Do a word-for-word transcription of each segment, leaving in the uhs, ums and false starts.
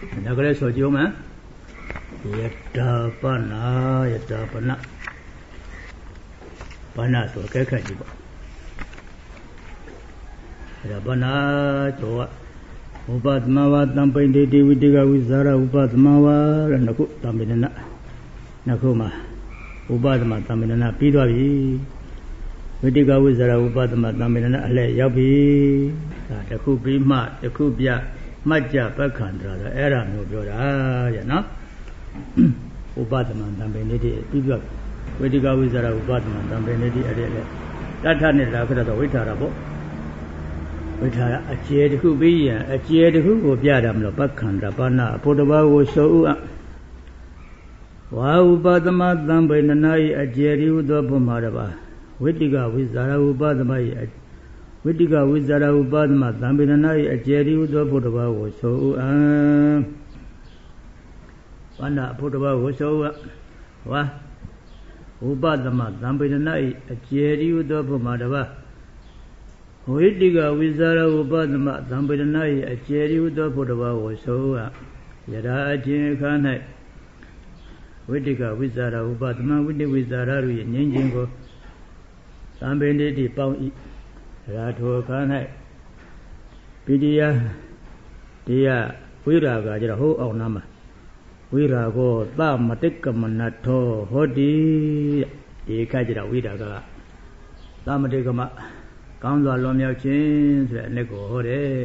ဒါကလေးဆိုကြည့်ဦးမယ်ယတာပနာယတာပနာပနာဆိုကဲခက်ကြည့်ပေါ့ယတာပနာဆိုဥပသမဝတံပိဋိတိဝိတိကဝိဇာရဥပသမဝတဲ့နှစ်ခုတံပိဏနာနှစ်ခုမှာဥပသမတံပိဏနာပြီးသွားပြီဝိတိကဝိဇာရဥပသမတံပိဏနာအလှည့်ရောက်ပြီဒါတစ်ခုပြီးမှတစ်ခုပြမှတ်ကြပက္ခန္တရာဆိုအဲ့ဒါမျိုးပြောတာရဲ့နော်ဥပသမတံပိဏိတိပြီးပြဝိတိကဝိဇာရဥပသမတံပိဏိတိအဲ့ဒီလေတထနဲ့လာခရတော့ဝိထာရပေါ့ဝိထာရအကျေတစ်ခုပြီးရင်အကျေတစ်ခုကိုပြတာမလို့ပက္ခန္တပါဏအဖို့တဘာကိုဆိုဥအဝါဥပသမတံပိဏနာဤအကျေရိဟုသောဘုမာတပါဝိတိကဝိဇာရဥပသမဤဝိတိကဝိဇာရဥပသမသံပိဏနာဤအကျေရိဟုသောဘုတဘာကိုဆိုဥအပါဏအဖို့တဘာကိုဆိုဥဝါဥပသမသံပိဏနာဤအကျေရိဟုသောဘုမာတပါဝိတိကဝိဇာရဥပသမသံပိဏနာဤအကျေရိဟုသောဘုတဘာကိုဆိုဥယရာအချင်းအခါ၌ဝိတိကဝိဇာရဥပသမဝိတိဝိဇာရတို့၏ငြိမ်းခြင်းကိုသံပိဏိတိပေါင်း၏ရာထိုအခါ၌ပိတိယတရားဝိရာဂကျတော့ဟိုးအောင်နာမှာဝိရာဂောသမတိကမနထောဟောတိဒီခါကျတော့ဝိရာဂကသမတိကမကောင်းစွာလွန်မြောက်ခြင်းဆိုတဲ့အနှစ်ကိုဟောတယ်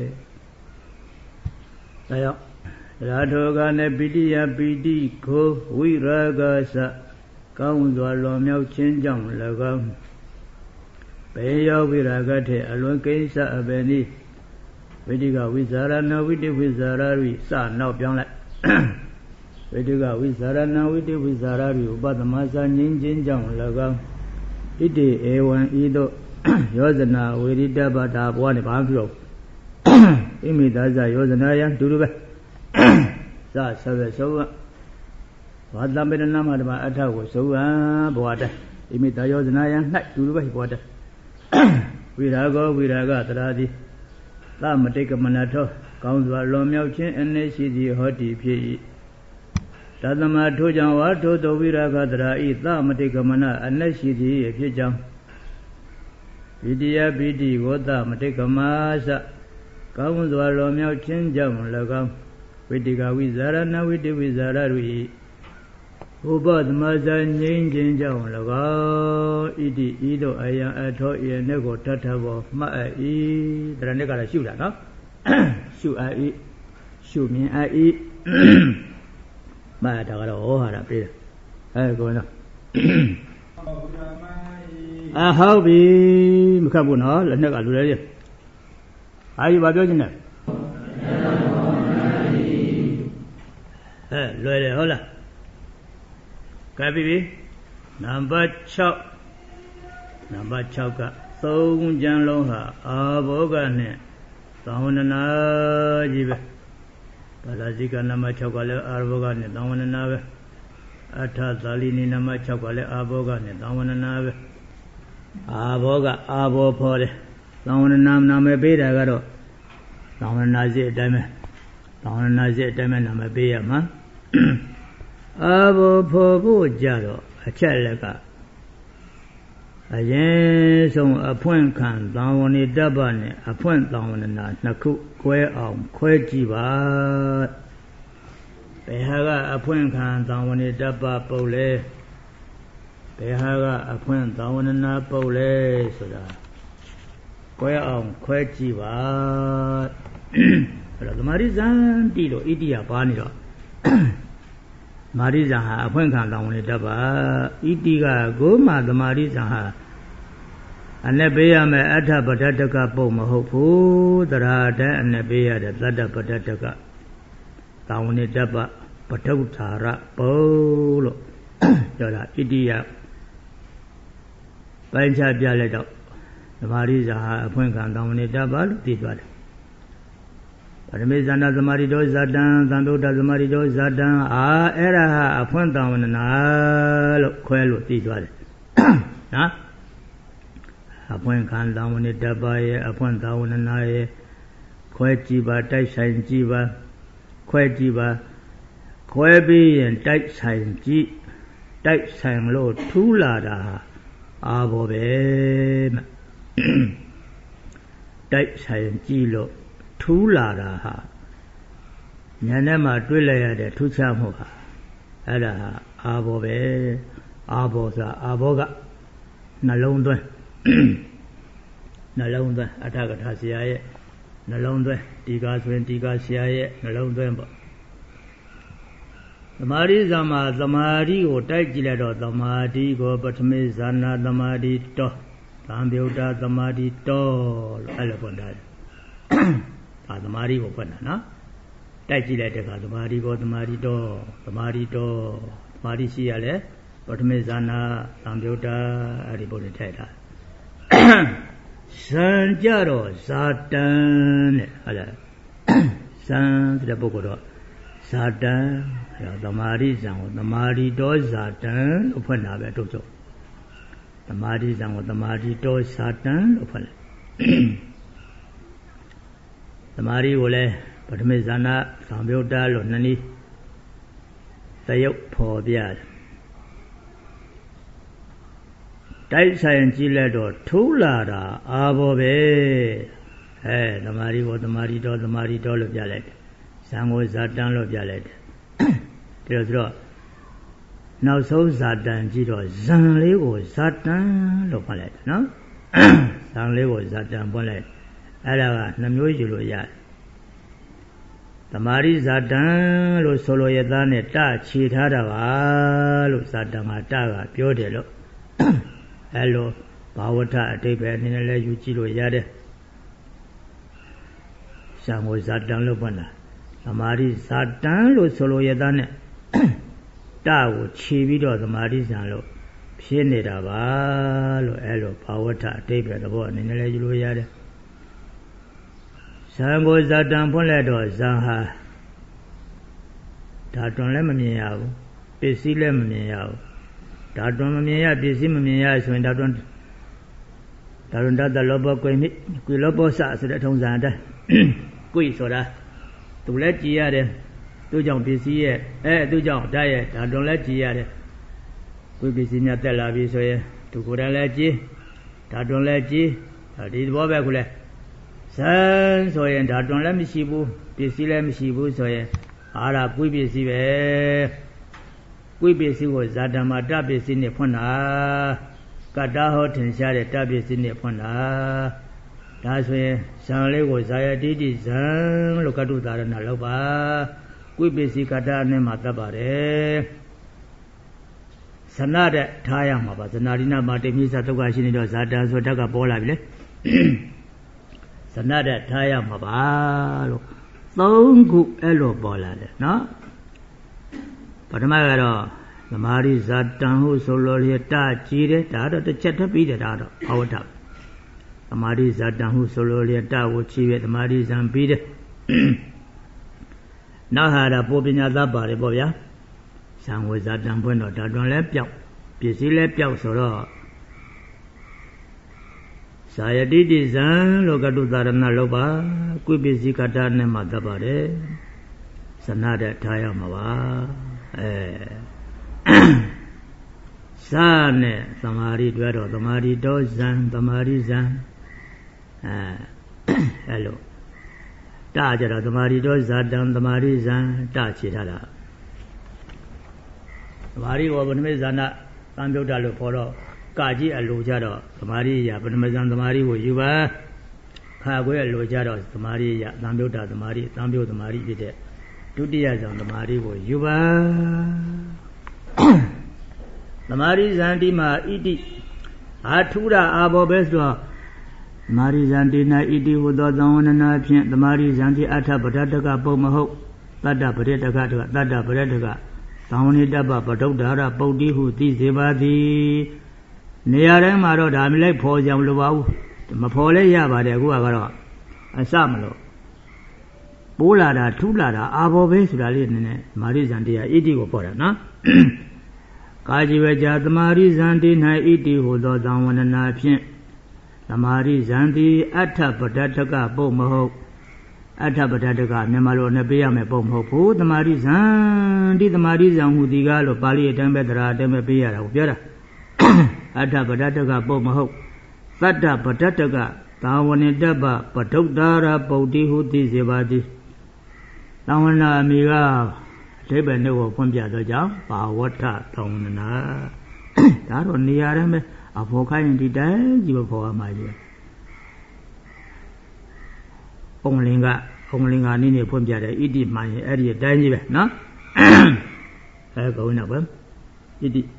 ဒါကြောင့်ရာထောကနဲ့ပိတိယပိတိကိုဝိရာဂသကောင်းစွာလွန်မြောက်ခြင်းကြောင့်၎င်းဘေယောဝိရာဂထေအလွန်ကိစ္စအဘယ်နည်းဝိတိကဝိဇာရဏဝိတိဝိဇာရရိစနောက်ပြောင်းလိုက်ဝိတိကဝိဇာရဏဝိတိဝိဇာရရိဥပသမသငြင်းခြင်းကြောင့်၎င်းဣတိဧဝံဤသို့ယောဇနာဝေရိတပတာဘဝနဲ့ဘာမှပြောဣမိသာဇယောဇနာယံဒုလူပဲစဆဝေသောဘာတံပေနမဓမ္မအထကိုသုဝံဘဝတဣမိသာယောဇနာယံ၌ဒုလူပဲဘဝတဝိရာဂောဝိရာဂတရာတိသမတိကမနထောကောင်းစွာလွန်မြောက်ခြင်းအနည်းရှိသည်ဟောတိဖြစ်၏သတ္တမထိုကြောင့်ဝါထိုသောဝိရာဂတရာဤသမတိကမနအနည်းရှိသည်ဖြစ်ကြောင်းဣတိယပိတိဝတ္တမတိကမသကောင်းစွာလွန်မြောက်ခြင်းကြောင့်၎င်းဝိတိကဝိဇာရဏဝိတိဝိဇာရတို့၏ဥပသမဇာငြိမ်းခြင်းကြောင့်၎င်းဣတိဤသို့အယံအထောဤနဲ့ကိုတတ်ထဘောမှတ်၏တရနဲ့ကတော့ရှုတာနော်ရှုအပ်၏ရှုမြင်အပ်၏မှတ်တာကတော့ဟောဟာတာပြေးတယ်အဲကိုနော်အဟုတ်ပြီမခတ်ဘူးနော်လက်နဲ့ကလူလေးအာကြီးဘာပြောချင်လဲအဲလွယ်တယ်ဟုတ်လားကဲပြီပြီနံပါတ်၆နံပါတ်၆ကသုံးကျမ်းလုံးဟာအာဘောဂနဲ့သံဝန္ဒနာကြီးပဲပါဠိစိကနံပါတ်၆ကလည်းအာဘောဂနဲ့သံဝန္ဒနာပဲအထသာလိနီနံပါတ်၆ကလည်းအာဘောဂနဲ့သံဝန္ဒနာပဲအာဘောဂအာဘောဖော်တယ်သံဝန္ဒနာနာမည်ပေးတာကတော့သံဝန္ဒနာစိအတိုင်းပဲသံဝန္ဒနာစိအတိုင်းပဲနာမည်ပေးရမှာအာဘောဖော်ဖို့ကြတော့အချက်လက်ကအရင်ဆုံးအဖွင့်ခံသံဝဏိတ္တပနဲ့အဖွင့်သံဝန္ဒနာနှစ်ခုခွဲအောင်ခွဲကြည့်ပါဘယ်ဟာကအဖွင့်ခံသံဝဏိတ္တပပုတ်လဲဘယ်ဟာကအဖွင့်သံဝန္ဒနာပုတ်လဲဆိုတာခွဲအောင်ခွဲကြည့်ပါအဲ့တော့သမာဓိဇံတိလို့ဣတိယပါနေတော့မာရိဇံဟာအဖွင့်ခံတောင်းနေတတ်ပါဣတိကကိုမှသမာရိဇံဟာအနဲ့ပေးရမယ်အထပဋ္ဌတကပုံမဟုတ်ဘူးတရာတဲ့အနဲ့ပေးရတဲ့သတ္တပဋ္ဌတကတောင်းနေတတ်ပါပဋ္ဌုထာရပုံလို့ပြောတာဣတိယပိုင်းခြားပြလိုက်တော့သမာရိဇံဟာအဖွင့်ခံတောင်းနေတတ်ပါလို့သိသွားတယ်ပရမေဇန္တသမารိတောဇာတံသံတုတ္တသမารိတောဇာတံအာအဲ့ဒါဟာအဖွင့်တောင်းဝန္ဒနာလို့ခွဲလို့သိသွားတယ်နော်အဖွင့်ခံတောင်းဝန္ဒတပါရဲ့အဖွင့်တောင်းဝန္ဒနာရဲ့ခွဲကြည့်ပါတိုက်ဆိုင်ကြည့်ပါခွဲကြည့်ပါခွဲပြီးရင်တိုက်ဆိုင်ကြည့်တိုက်ဆိုင်လို့ထူးလာတာအာဘောပဲမတိုက်ဆိုင်ကြည့်လို့ထူးလာတာဟာဉာဏ်နဲ့မှတွေ့လိုက်ရတဲ့ထူးခြားမှုဟာအဲ့ဒါဟာအာဘောပဲအာဘောဆိုတာအာဘောကနှလုံးသွင်းနှလုံးသွင်းအထကထာဆရာရဲ့နှလုံးသွင်းဒီကားဆိုရင်ဒီကားဆရာရဲ့နှလုံးသွင်းပေါ့သမာဓိဇာမှာသမာဓိကိုတိုက်ကြည့်လိုက်တော့သမာဓိကိုပထမေဇာနာသမာဓိတောသံယုတ်တာသမာဓိတောလို့အဲ့လိုဖွင့်ထားတယ်။ဒါသမာဓိကိုဖွင့်တာနော်။တိုက်ကြည့်လိုက်တဲ့အခါသမာဓိကိုသမာဓိတောသမာဓိတောသမာဓိရှိရလဲပထမေဇာနာသံယုတ်တာအဲ့ဒီပုံနဲ့ထည့်ထား။ဇံကြတော့ဇာတန်တဲ့ဟုတ်လား။ဇံတဲ့ပုဂ္ဂိုလ်တော့ဇာတန်အဲ့တော့သမာဓိဇံကိုသမာဓိတောဇာတန်လို့ဖွင့်တာပဲတို့ချုပ်သမာဓိဇံကိုသမာဓိတောဇာတန်လို့ဖွင့်လိုက်သမာဓိကိုလည်းပထမဇာနာသံယုတ်တာလို့နှစ်နည်းသရုပ်ဖော်ပြတယ်တိုက်ဆိုင်ကြည့်လိုက်တော့ထူးလာတာအာဘောပဲအဲသမာဓိကိုသမာဓိတောသမာဓိတောလို့ပြလိုက်တယ်ဇံကိုဇာတန်လို့ပြလိုက်တယ်ဒါဆိုတော့နောက်ဆုံးဇာတန်ကြည့်တော့ဇံလေးကိုဇာတန်လို့ဖွင့်လိုက်တယ်နော်ဇံလေးကိုဇာတန်ဖွင့်လိုက်အဲ့ဒါကနှမျိုးယူလို့ရတယ်သမာဓိဇာတန်လို့ဆိုလိုရသားနဲ့တခြေထားတာပါလို့ဇာတန်ကတကပြောတယ်လို့အဲ့လိုဘာဝထအတိပ္ပယ်အနေနဲ့လည်းယူကြည့်လို့ရတယ်ဇံကိုဇာတန်လို့ဖွင့်တာသမာဓိဇာတန်လို့ဆိုလိုရသားနဲ့တကိုခြေပြီးတော့သမာဓိဇံလို့ဖြစ်နေတာပါလို့အဲ့လိုဘာဝထအတိပ္ပယ်သဘောအနေနဲ့လည်းယူလို့ရတယ်ဇံကိုဇာတန်ဖွင့်လိုက်တော့ဇံဟာဓာတွန်လည်းမမြင်ရဘူးပစ္စည်းလည်းမမြင်ရဘူးဓာတွန်မမြင်ရပစ္စည်းမမြင်ရဆိုရင်ဓာတွန်ဓာတွန်တတလောဘကွေမိကွေလောဘောစဆိုတဲ့ထုံးစံအတိုင်းကွေဆိုတာသူလည်းကြည်ရတယ်သူကြောင့်ပစ္စည်းရဲ့အဲသူကြောင့်ဓာတ်ရဲ့ဓာတွန်လည်းကြည်ရတယ်ကွေပစ္စည်းများတက်လာပြီဆိုရင်သူကိုယ်တိုင်လည်းကြည်ဓာတွန်လည်းကြည်ဒီသဘောပဲခုလဲဇံဆိုရင်ဓာတွန်လည်းမရှိဘူးပစ္စည်းလည်းမရှိဘူးဆိုရင်အားရကွေပစ္စည်းပဲကွေပစ္စည်းကိုဇာတမတပစ္စည်းနဲ့ဖွင့်တာကတ္တဟောထင်ရှားတဲ့တပစ္စည်းနဲ့ဖွင့်တာဒါဆိုရင်ဇံလေးကိုဇာယတိတိဇံလို့ကတုသာရဏလောက်ပါကွေပစ္စည်းကတ္တနဲ့မှတတ်ပါတယ်ဇဏတဲ့ထားရမှာပါဇဏရိနာမတိမိသဒုက္ခရှိနေတော့ဇာတံဆိုဓာတ်ကပေါ်လာပြီလေဇဏတဲ့ထားရမှာပါလို့သုံးခုအဲ့လိုပေါ်လာတယ်နော်ပထမကတော့သမာဓိဇာတံဟုဆိုလိုရတကြည်တယ်ဒါတော့တစ်ချက်ထပ်ပြီးတယ်ဒါတော့ဘာဝတ္ထသမာဓိဇာတံဟုဆိုလိုရတကိုချီးရသမာဓိဇံပြီးတယ်နောက်ဟာတော့ပိုပညာသပါတယ်ပေါ့ဗျာဇံဝေဇာတံဖွင့်တော့ဓာတွန်လည်းပြောက်ပစ္စည်းလည်းပြောက်ဆိုတော့ဇာယတိတိဇံလို့ကတုသာရဏလောက်ပါကွေပစ္စည်းကတ္တနဲ့မှတတ်ပါတယ်ဇဏတဲ့ထားရမှာပါအဲဇာနဲ့သမာဓိတွဲတော့သမာဓိတောဇံသမာဓိဇံအဲအဲ့လိုတကြတော့သမာဓိတောဇာတံသမာဓိဇံတခြေထားတာသမာဓိကိုပထမဇာနာသံယုတ်တလို့ခေါ်တော့ကကြီးအလိုကြတော့သမာဓိရပထမဇံသမာဓိကိုယူပါခါခွဲအလိုကြတော့သမာဓိရသံယုတ်တသမာဓိသံယုတ်သမာဓိဖြစ်တဲ့ဒုတိယဇံသမာဓိကိုယူပါသမာဓိဇံတိမှာဣတိအာထုရအာဘောပဲဆိုတော့သမာဓိဇံတိနာဣတိဟူသောသံဝန္ဒနာဖြင့်သမာဓိဇံတိအထပဒတကပုံမဟုတ်တတ္တပရိတကတကတတ္တပရိတကသံဝနိတ္တပပဒုဒ္ဓရပုတ်တိဟုသိစေပါသည်နေရာတိုင်းမှာတော့ဒါမလိုက်ဖော်ကြမလို့ပါဘူးမဖော်လဲရပါတယ်အခုကတော့အစမလို့ပိုးလာတာထူးလာတာအာဘောပဲဆိုတာလေးနည်းနည်းမာရိဇံတရားဣတိကိုပေါ်တာနော်ကာជីဝေကြသမာရိဇံတိ၌ဣတိဟူသောသံဝန္ဒနာဖြင့်သမာရိဇံတိအထပဒတကပုတ်မဟုတ် Atta Pataka, Memalo Napia Mepom, the Marizan, did the Marizan who the Galo, Pali, Tembetra, Temepia, Piera. Atta Pataka, Bomaho. Tata Pataka, Tawanidaba, Patokdara, Poti, who is Evadi. Tawana Mira, Tebeno, Pompia, the Jam, Pawata, Tawana. That on the Arame, a Fokai in the day, you were my dear. Onlinga, Onlinga, Nini Pompia, Idi, my area, Danny, no? I go in a way. Idi.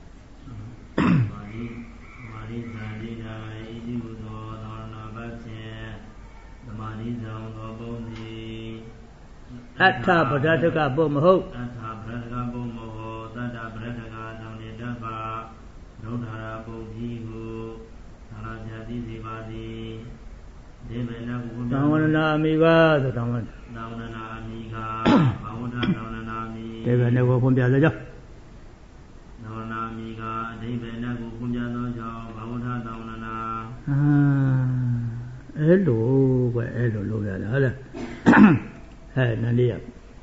Atta Pataka Bomaho. Atta Pataka Bomaho, Tata Pataka, Daba, Nodara Bogihu, Tarajati Zivadi, Devena, Dawana Amiga, the Dawan, Dawana Amiga, Bauda Dawanami, Devena Gumbia, Dawana Amiga, Devena Gumbia, Bauda Dawana. Ah, hello, hello, hello. Hey, Nadia.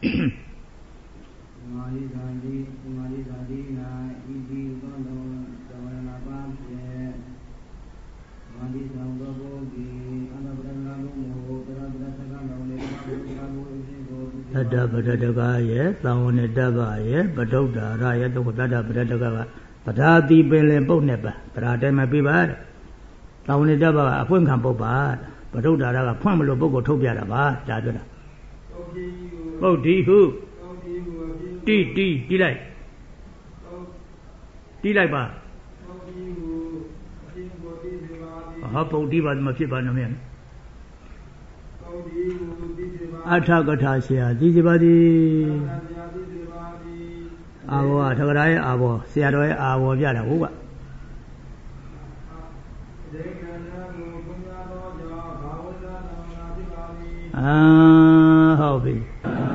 Mari Zandi, Mari Zandi, Idi, Gono, Savana Bamse, Mari Zangabogi, Anabranamu, Tada Badadaga, yes, Lawan Dava, yes, Badoda, Raya, the Tada Badadaga, Padati Bele Boneba, Pradema Bibar, Lawan Dava, a Punkan Boba, Badoda, Pamelo Bogo Tobia, Dada. Bodi who? D D D like D like ba. How Bodi was Machibanamian? Atagatasia, Dijibadi Avo, Tagarai, Avo, Siaroy, Avo, Yada, Uva. Ah, hobby.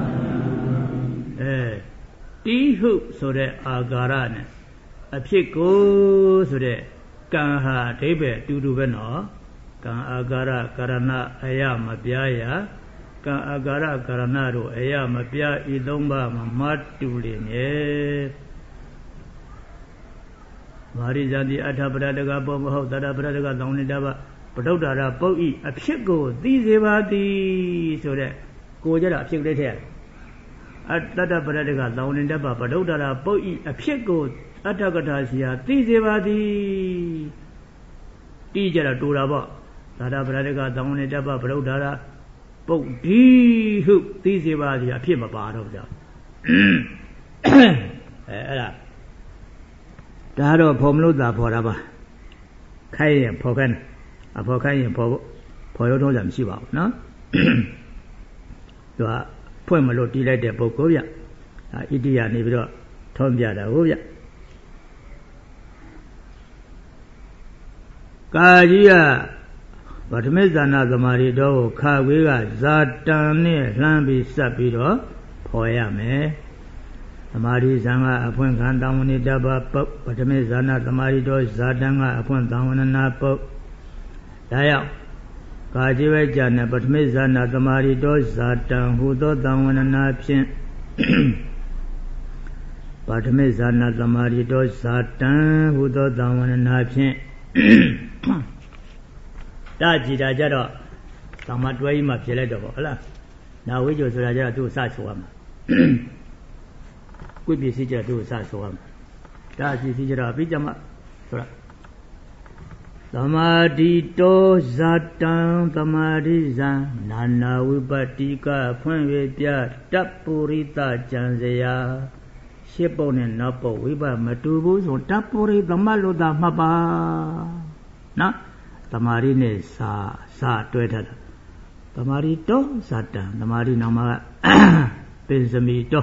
Eh, tea hoop so that Agaran. A pico so that Kanha, Tebe, Tuduveno, Kan Agara, Karana, Ayama, Piaya, Kan Agara, Karanado, Ayama, Pia, Idomba, Matulin, eh. Marizandi Atabadaga, Bobo, Tadabadaga, Donidaba. Padodara Poi, a pico, these evadi, so that Gojara, pick the tail. At Tata Padadaga, down in Daba, Padodara Poi, a pico, Atagatasia, these evadi. Tijara Duraba, Tata Padadaga, down in Daba, Padodara, Po, D hoop, these evadi, a pima part of that. Dado Pomluda Poraba, Kay Pogan. A Pocan Po Poyo them Siva, no? You are Poemalo delay de Bogovia, Idia Nibro, Tombia da Uvia. Kajia, but Mezana the Marido, Kawiga, Zatani, Lambi Sapido, Poyame. The Mari Zanga upon Gandamuni Daba Pop, but Mezana the Marido, Zadanga upon Dawana Pop. Daya Kajiva Jana, but Mizana the Marido Zatan, who do down an option. But Mizana the Marido Zatan, who do down an option. Daji Dajara, Samatway Mapiledo. Now we just Raja do such one. Could be Sija do such one. Daji Sija Pijama. Samadito Zatan Tamariza Nana Wibatika Punvipia Tapurita Janzea Shipon and Napo Wiba Matubus or Tapuri Damalo da Maba Na Tamarine Sa Sa Tweeted Tamarito Zatan Tamarinama Pensamito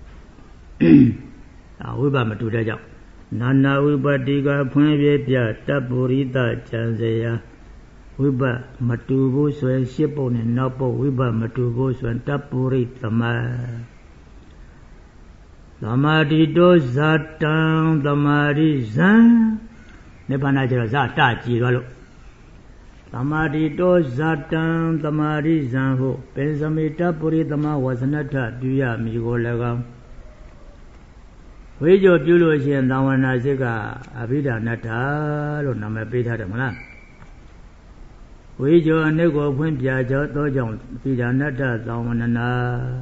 Wiba Matuda Nana Wibadiga Punvipia Tapurita Janzea Wiba Matubus and Shipon and Napo Wiba Matubus and Tapurita Ma Samadito Zatan Tamariza Nepanajara Zata Gigalo Tamari do zatan tamari zanho pensamita puri tama wasanata duya migolega Vijo Pulo Shin Dawana Zika Abida Nata Lunama Pita Damana Vijo Nego Pumpia Dojon Pida Nata Dawanana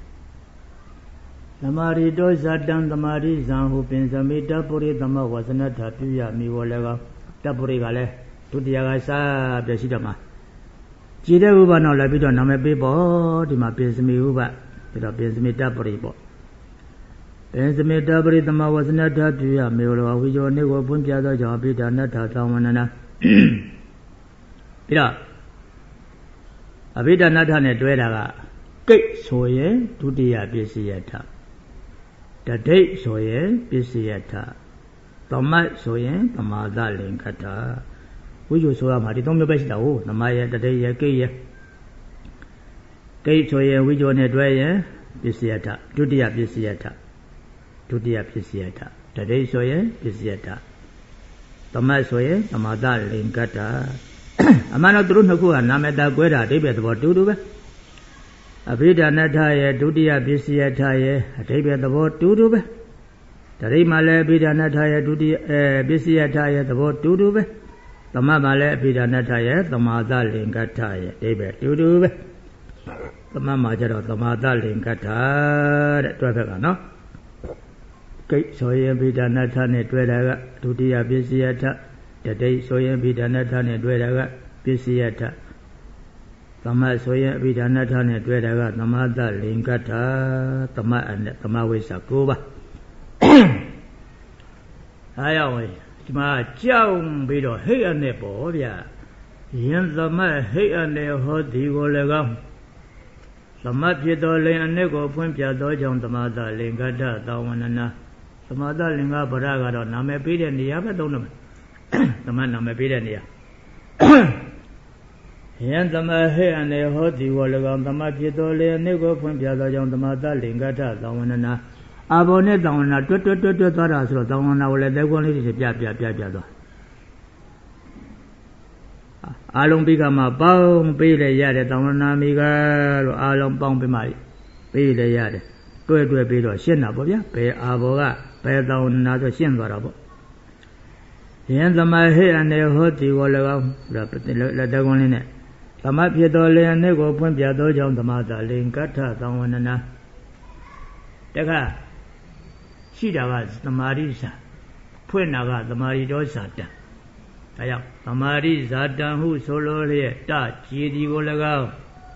Tamari do zatan tamari zanho pensamita puri tama wasanata duya migolega Tapuri Gale Tudiagasa Besidama. Chida Uba no Labido Name Bibo, Dima Pinsmi Uba, Pida Pinsmi Tapuribo. Pinsmi Tapuritama was Nata Tuya, Milo, Vijo Nego Punja, Jabita Nata Tawanana. Pida Abida Nata Netuera, Gate Soye, Tudia Bisiata. The date Soye, Bisiata. Tomat Soye, Tamada Linkata. Which was so much, don't best know, the Maya the day a gay. Gay to a which on a dry, Bisiata, to the Bisiata, to the Bisiata, the day so ye, Bisiata. Thomas Soye, the Mada Linkata. A man of Drunaku and Nameda Gueda, David about to do it. A Vida Nataye, to the Bisiata, a David about to do it. The Rimale Vida Nataye, to the Bisiata, the about to do it. The Mamma Pida Nataya, the Mada Linkata, David Tudu, the Mamma Jero, the Mada Linkata, Twagano. Kate Soya Pida Natane, Dwedaga, Tudia Bisiata, the day Soya Pida Natane, Dwedaga, Bisiata. The Ma Soya Pida Natane, Dwedaga, the Mada Linkata, the Ma and the Mawisa Kuba. I always. Ma Chow be the hay and the boya. Yen the ma hay and the hot digolegam. The Mapidole and Nego Pumpia Dojon the Mother Lingata, Dawanana. The Mother Linga Baraga, Namapid and the Abadonum. The man Namapidania. Yen the ma hay and the hot digolegam, the Mapidole and Nego Pumpia Dojon the Mother Lingata, Dawanana. Abone Dawna, two two two two Taras, Dawana, will they go to Pia Pia Pia. Along become a bound, pay the yard, Dawana Miga, Along Bound Pimai, pay the yard, do it to a bit of Shinabobia, pay Aboga, pay down another Shinbarabo. The end of my hair and the hot you all around, let the one in it. The Mapia Dole and Nego Pumpia Dojon, the Mother Linkata, Dawana. Dega. She was the Marisa, Puenaga, the Maridosata. I am the Marisata who solo here, that Chidi Golaga.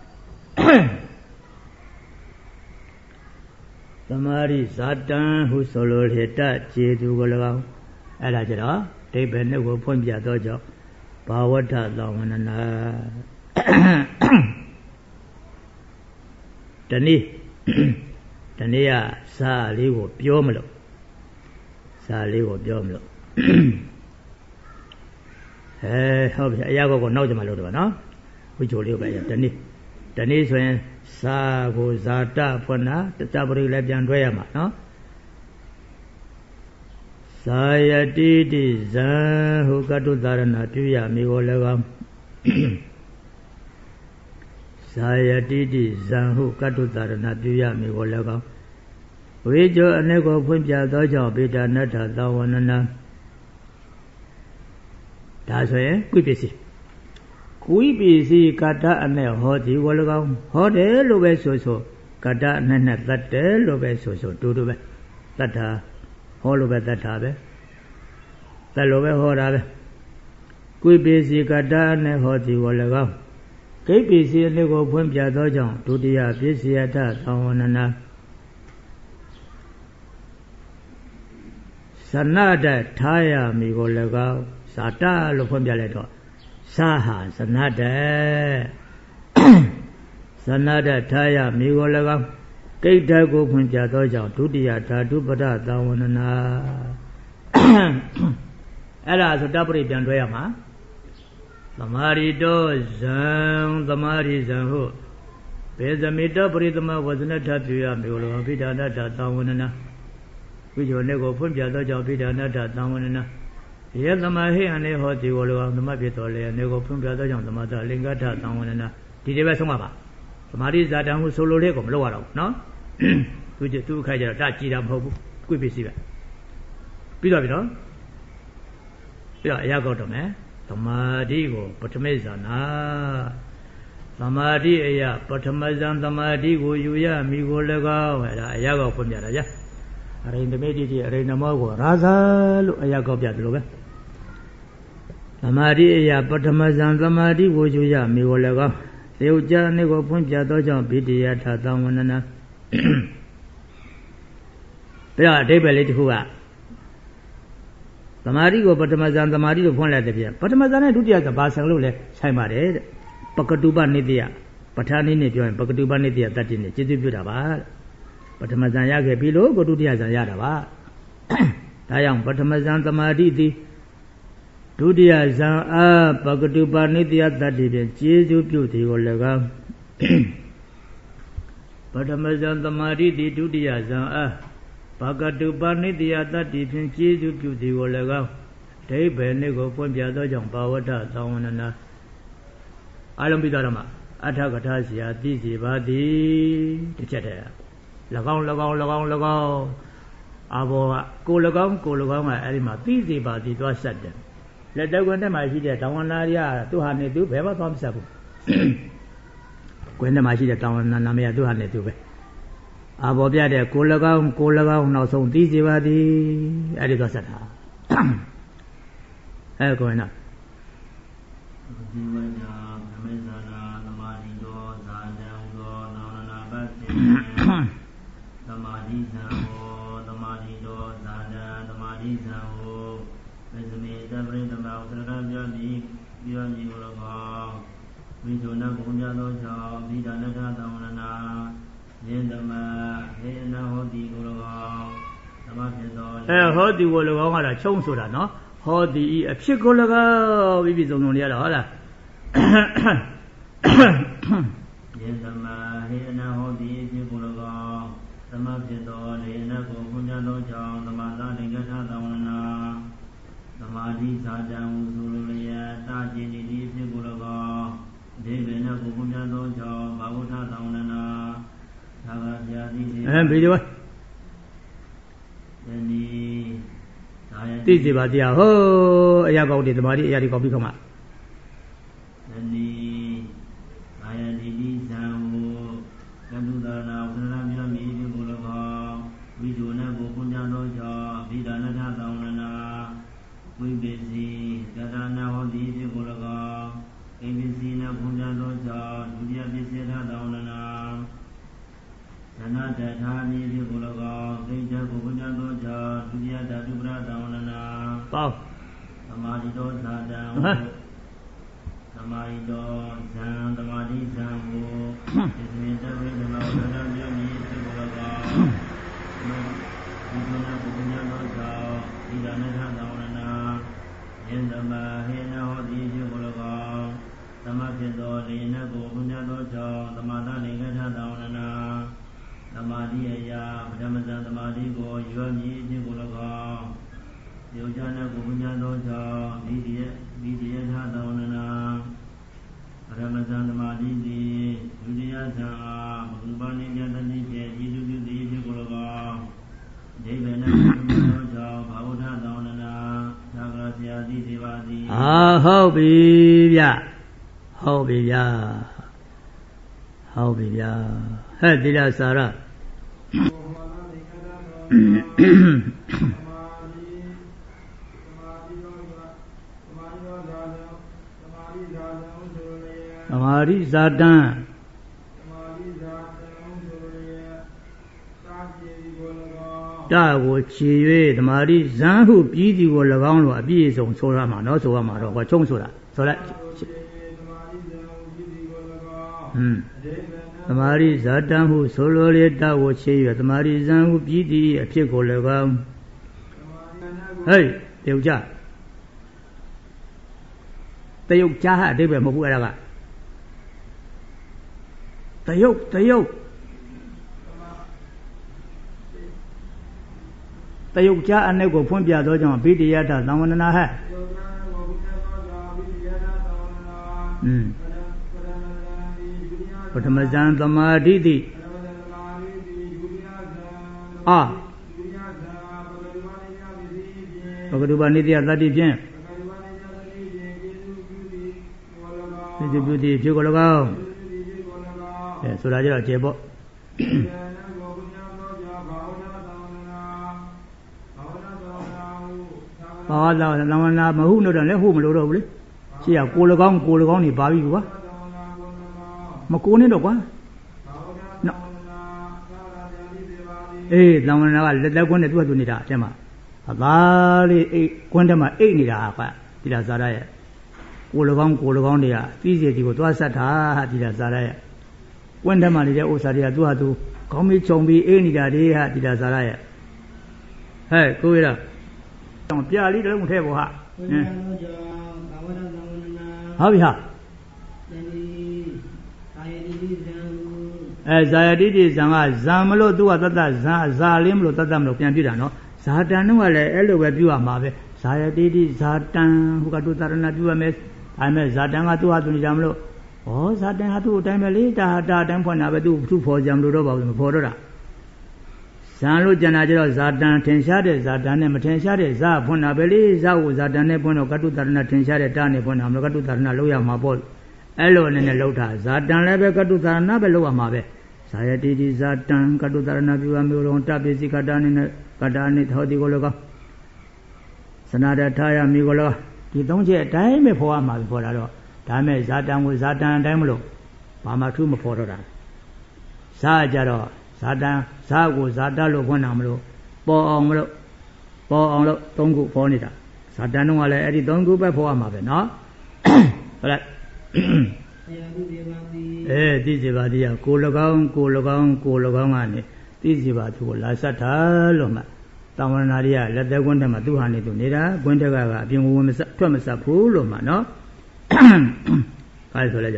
The Marisata who solo here, that Chidi Golaga. Alajara, they bend the Pumpia Dojo, Pawata, Lawana. Tani. Tania, Sa Livo, Piomlo. Sa Livo, Piomlo. Eh, Yago knows my little one, which will live by Tani. Tani, when Sa goes Zata, Fona, the Tabri Lebian Drama, no? Saya didi Zan, who got to Darana, Tuya, Migolegam. Saya didi Zanhu Katu Darana Duya Migolega. Vijo Anego Pumpia Dojo Bida Nata Dawanana. That's why Quipisi. Quipisi Kata and a hoti Golega. Hot Lube Soso. Kata Nana Late Lube Soso. Tudu. Tata. Holube Tatabe. Talobe Horabe. Quipisi Kata and a hoti Golega. K P C Nego Pumpia Dojon, Tudia, Bisiata, Tawanana Sanada, Taya, Migolega, Sata, Lupumpia Leto, Saha, Sanada Sanada, Taya, Migolega, K Dago Pumpia Dojon, Tudia, Tadubada, Tawanana Ella, the Dabri Dandreama. The Marido Zang, the Mari Zanho. Bezamita Pritama was not Tatuya, Milo, Pita Nata, Tawanana. Which will never put the other job, Pita Nata, Tawanana. ယေသမဟိအနေဟောတိကိုလောသမဖြစ်တော်လေအနေကိုဖွင့်ပြသောကြောင့်သမထလင်္ကထသံဝန္ဒနာဒီတွေပဲဆုံးပါပါသမာဓိဇာတံဟုဆိုလိုလေးကိုမလုပ်ရတော့ဘူးနော်သူသူခိုက်ကြတော့ဒါကြည်တာမဟုတ်ဘူးကွေ့ပစ္စည်းပဲပြီးတော့ပြီနော်ပြီးတော့အရာကောက်တော့မယ်သမာဓိကိုပထမိဇာနာသမာဓိအရာပထမဇံသမာဓိကိုယူရမိကို၎င်းအဲ့ဒါအရာကောက်ဖွင့်ပြတာကြာအရိန္ဒမေတိတိအရိန္ဒမောကိုရာဇာလို့အရာကောက်ပြတယ်လို့ပဲသမာဓိအရာပထမဇံသမာဓိကိုယူရမိကို၎င်းသေဥကြအနေကိုဖွင့်ပြသောကြောင့်ဗိတ္တယထသံဝန္ဒနာပြီးတော့အဓိပ္ပာယ်လေးတစ်ခုကသမာဓိကိုပထမဇန်သမာဓိကိုဖွင့်လိုက်တဲ့ပြပထမဇန်နဲ့ဒုတိယဇန်ဘာဆံလို့လဲဆိုင်ပါတယ်တဲ့ပကတုပနိတ္တယပဋ္ဌာန်းနည်းနဲ့ပြောရင်ပကတုပနိတ္တယတတ္တိနဲ့ကျေးဇူးပြုတာပါပထမဇန်ရခဲ့ပြီလို့ကိုဒုတိယဇန်ရတာပါဒါကြောင့်ပထမဇန်သမာဓိသည်ဒုတိယဇန်အားပကတုပနိတ္တယတတ္တိဖြင့်ကျေးဇူးပြုသည်ကို၎င်းပထမဇန်သမာဓိသည်ဒုတိယဇန်အားဘဂတုပနိတ္တယတတ္တိဖြင့်ကျေးဇူးပြုသည်ကို၎င်းဒိဗ္ဗေနည်းကိုပွင့်ပြသောကြောင့်ဘာဝတ္တသံဝန္ဒနာအလုံးပြီးတော့မှအထကထာစီယာသိစီပါသည်တစ်ချက်တည်း၎င်း၎င်း၎င်း၎င်းအဘောကကို၎င်းကို၎င်းကအဲ့ဒီမှာသိစီပါသည်သွားဆက်တယ်လက်တကွန်းထဲမှာရှိတဲ့သံဝန္ဒနာရသူဟာနေသူဘယ်မှသွားမဆက်ဘူးကွန်းထဲမှာရှိတဲ့သံဝန္ဒနာနာမည်ကသူဟာနေသူပဲအဘောပြတဲ့ကို၎င်းကို၎င်းနောက်ဆုံးသိစီပါသည်အဲ့ဒီသွားဆက်တာအဲကိုရင်နာဒီဝိညာနမေဇာနာသမာဓိတော်ဇာတံသောနာနာပတ်တိသမာဓိဇံဟောသမာဓိတော်ဇာတံသမာဓိဇံဟောမေသမေတပရိသမောသရဏပြောတိပြောညီကို၎င်းဝိဇုဏဘုံကြသောကြောင့်ဣဒနတသံဝန္ဒနာယေသမဟေနဟောတိကို၎င်းသမဖြစ်တော်အဲဟောတိကို၎င်းကတော့ချုံဆိုတာနော်ဟောတိဤအဖြစ်ကို၎င်းပြီးပြီစုံစုံလေးရတော့ဟုတ်လားယေသမဟေနဟောတိအဖြစ်ကို၎င်းသမဖြစ်တော်လေနကိုဘုံကြသောကြောင့်သမသာလင်္ကထသံဝန္ဒနာသမာဓိစာတံဟုဆိုလိုလျက်တာကျင်ဒီအဖြစ်ကို၎င်းဒေဝေနကိုဘုံကြသောကြောင့်ဘာဝထသံဝန္ဒနာသာဂဗျာတိစေအဲဘီဒီဝယနီသိစေပါတရားဟောအရာကောက်တယ်သမာဓိအရာတွေကောက်ပြီးခါမှယနီအာယတိတိဇံဟုကတုသနာဝန္ဒနာမြတ်မီဒီကို၎င်းဝိဇုဏကိုပွန်ကြသောကြောင့်ဗိဒနထသံဝန္ဒနာဝိပစ္စည်းတရဏဟောတိဖြစ်ကို၎င်းအိပစ္စည်းနဲ့ပွန်ကြသောကြောင့်ဒုတိယပစ္စည်းထသံဝန္ဒနာသနတထာနိဖြစ်ကို၎င်းသိကြကိုပွန်ကြသောကြောင့်ဒုတိယဓာတုပရသံဝန္ဒနာပေါသမာဓိတော်ဇာတံသမာဓိတော်ဇံသမာဓိဇံကိုသစ္မေတဝိဓမ္မဝန္ဒနာပြောမည်ဖြစ်ကို၎င်းဒီကုဏပုညသောကြောင့်ဒီဒနထသံဝန္ဒနာယင်သမဟေနဟောတိဖြစ်ကို၎င်းသမဖြစ်တော်လေနကိုပုညသောကြောင့်သမသလင်္ကထသံဝန္ဒနာသမာဓိအရာပထမဇန်သမာဓိကိုရွတ်မြည်ခြင်းကို၎င်းယောဇနာကိုပညာသောကြောင့်ဒီတည်းဒီတည်းသာသဝန္ဒနာပထမဇန်သမာဓိသည်ဒုတိယဇန်အားဘုရားနိမြတ်တိဖြင့်ဤသူပြုသည်ဖြစ်ကို၎င်းဒိဗ္ဗေနကိုပညာသောကြောင့်ဘာဝထသဝန္ဒနာသာဂရဆရာတိစေပါသည်အာဟုတ်ပြီဗျဟုတ်ပြီဗျဟုတ်ပြီဗျဟဲ့တိလစာရသမာဓိဇာတံတာကိုခြေ၍သမာဓိဇံဟုပြီးသည်ကို၎င်းလို့အပြည့်အစုံဆိုရမှာနော်ဆိုရမှာတော့ဟောချုံဆိုတာဆိုလိုက်ဟွန်းသမာဓိဇာတံဟုဆိုလိုလေတာကိုခြေ၍သမာဓိဇံဟုပြီးသည်အဖြစ်ကို၎င်းဟေးတယုတ်ကြတယုတ်ကြားဟာအတိပ္ပယ်မဟုတ်ဘူးအဲ့ဒါကတယုတ်တယုတ်တယုတ်ကြအနဲ့ကိုဖွင့်ပြသောကြောင့်ဘိတိယတသံဝန္ဒနာဟဲ့อืมပထမဇန်သမာဓိတိအာပကတုပနိတ္တယသတ္တိဖြင့်ဒီပြုတိဖြစ်ကို၎င်းအဲဆိုတာကြတော့ကျေပေါ့ဘာသာသံဝနာမဟုတ်လို့တော့လည်းဟုတ်မလို့တော့ဘူးလေရှိရကို၎င်းကို၎င်းနေပါပြီကွာမကိုနဲ့တော့ကွာနော်အေးသံဝနာကလက်သက်ကွန်းနဲ့သူ့ဟာသူနေတာအထက်မှာအသားလေးအိတ်ကွန်းထဲမှာအိတ်နေတာကွာဒီလားဇာရရဲ့ကို၎င်းကို၎င်းတွေကသိစေတီကိုသွားဆက်တာဟာဒီလားဇာရရဲ့ကွန်းထဲမှာနေတဲ့ဥစ္စာတွေကသူ့ဟာသူခေါင်းမီးချုံပြီးအေးနေတာတွေဟာဒီလားဇာရရဲ့ဟဲ့ကိုရတော့ပြာလေးတလုံးထဲပေါ်ဟာဟုတ်ပြီဟာအဲဇာယတိတိဇံကဇံမလို့သူကတတ်တဇာဇာလေးမလို့တတ်တမလို့ပြန်ပြတာနော်ဇာတန်တော့ကလည်းအဲ့လိုပဲပြုရမှာပဲဇာယတိတိဇာတန်ဟိုကတုသရဏပြုရမယ်ဒါပေမဲ့ဇာတန်ကသူ့ဟာသူနေကြမလို့ဩဇာတန်ဟာသူ့အတိုင်းပဲလေတာတာအတိုင်းဖွင့်တာပဲသူသူ့ဖော်ကြမလို့တော့ပါဘူးမဖော်တော့တာဇံလို့ကျန်တာကျတော့ဇာတန်ထင်ရှားတဲ့ဇာတန်နဲ့မထင်ရှားတဲ့ဇာဖွင့်တာပဲလေဇာကိုဇာတန်နဲ့ဖွင့်တော့ကတုသရဏထင်ရှားတဲ့တာနဲ့ဖွင့်တာမလို့ကတုသရဏလောက်ရမှာပေါ့အဲ့လိုအနေနဲ့လောက်တာဇာတန်လည်းပဲကတုသရဏပဲလောက်ရမှာပဲဇာယတိတိဇာတံကတုသရဏပြုအမျိုးတော်တပိစိကတာနဲ့ကတာနဲ့သောတိကိုလောကစနာတထာယမိကိုလောဒီသုံးချက်အတိုင်းပဲဖော်ရမှာဖော်တာတော့ဒါမဲ့ဇာတံကိုဇာတံအတိုင်းမလို့ဘာမှထူးမဖော်တော့တာဇာကြတော့ဇာတံဇာကိုဇာတလို့ဖွင့်တာမလို့ပေါ်အောင်မလို့ပေါ်အောင်လို့သုံးခုဖော်နေတာဇာတံတော့ကလည်းအဲ့ဒီသုံးခုပဲဖော်ရမှာပဲနော်ဟုတ်လားအဲတိစီပါတိယကို၎င်းကို၎င်းကို၎င်းကနေတိစီပါသူကိုလာဆက်တာလို့မှတောင်ဝနာရိယလက်သက်ကွန်းထဲမှာသူ့ဟာနေသူနေတာကွန်းထက်ကကအပြင်ဝင်မဆက်ထွက်မဆက်ဘူးလို့မှနော်အဲဆိုလိုက်ကြ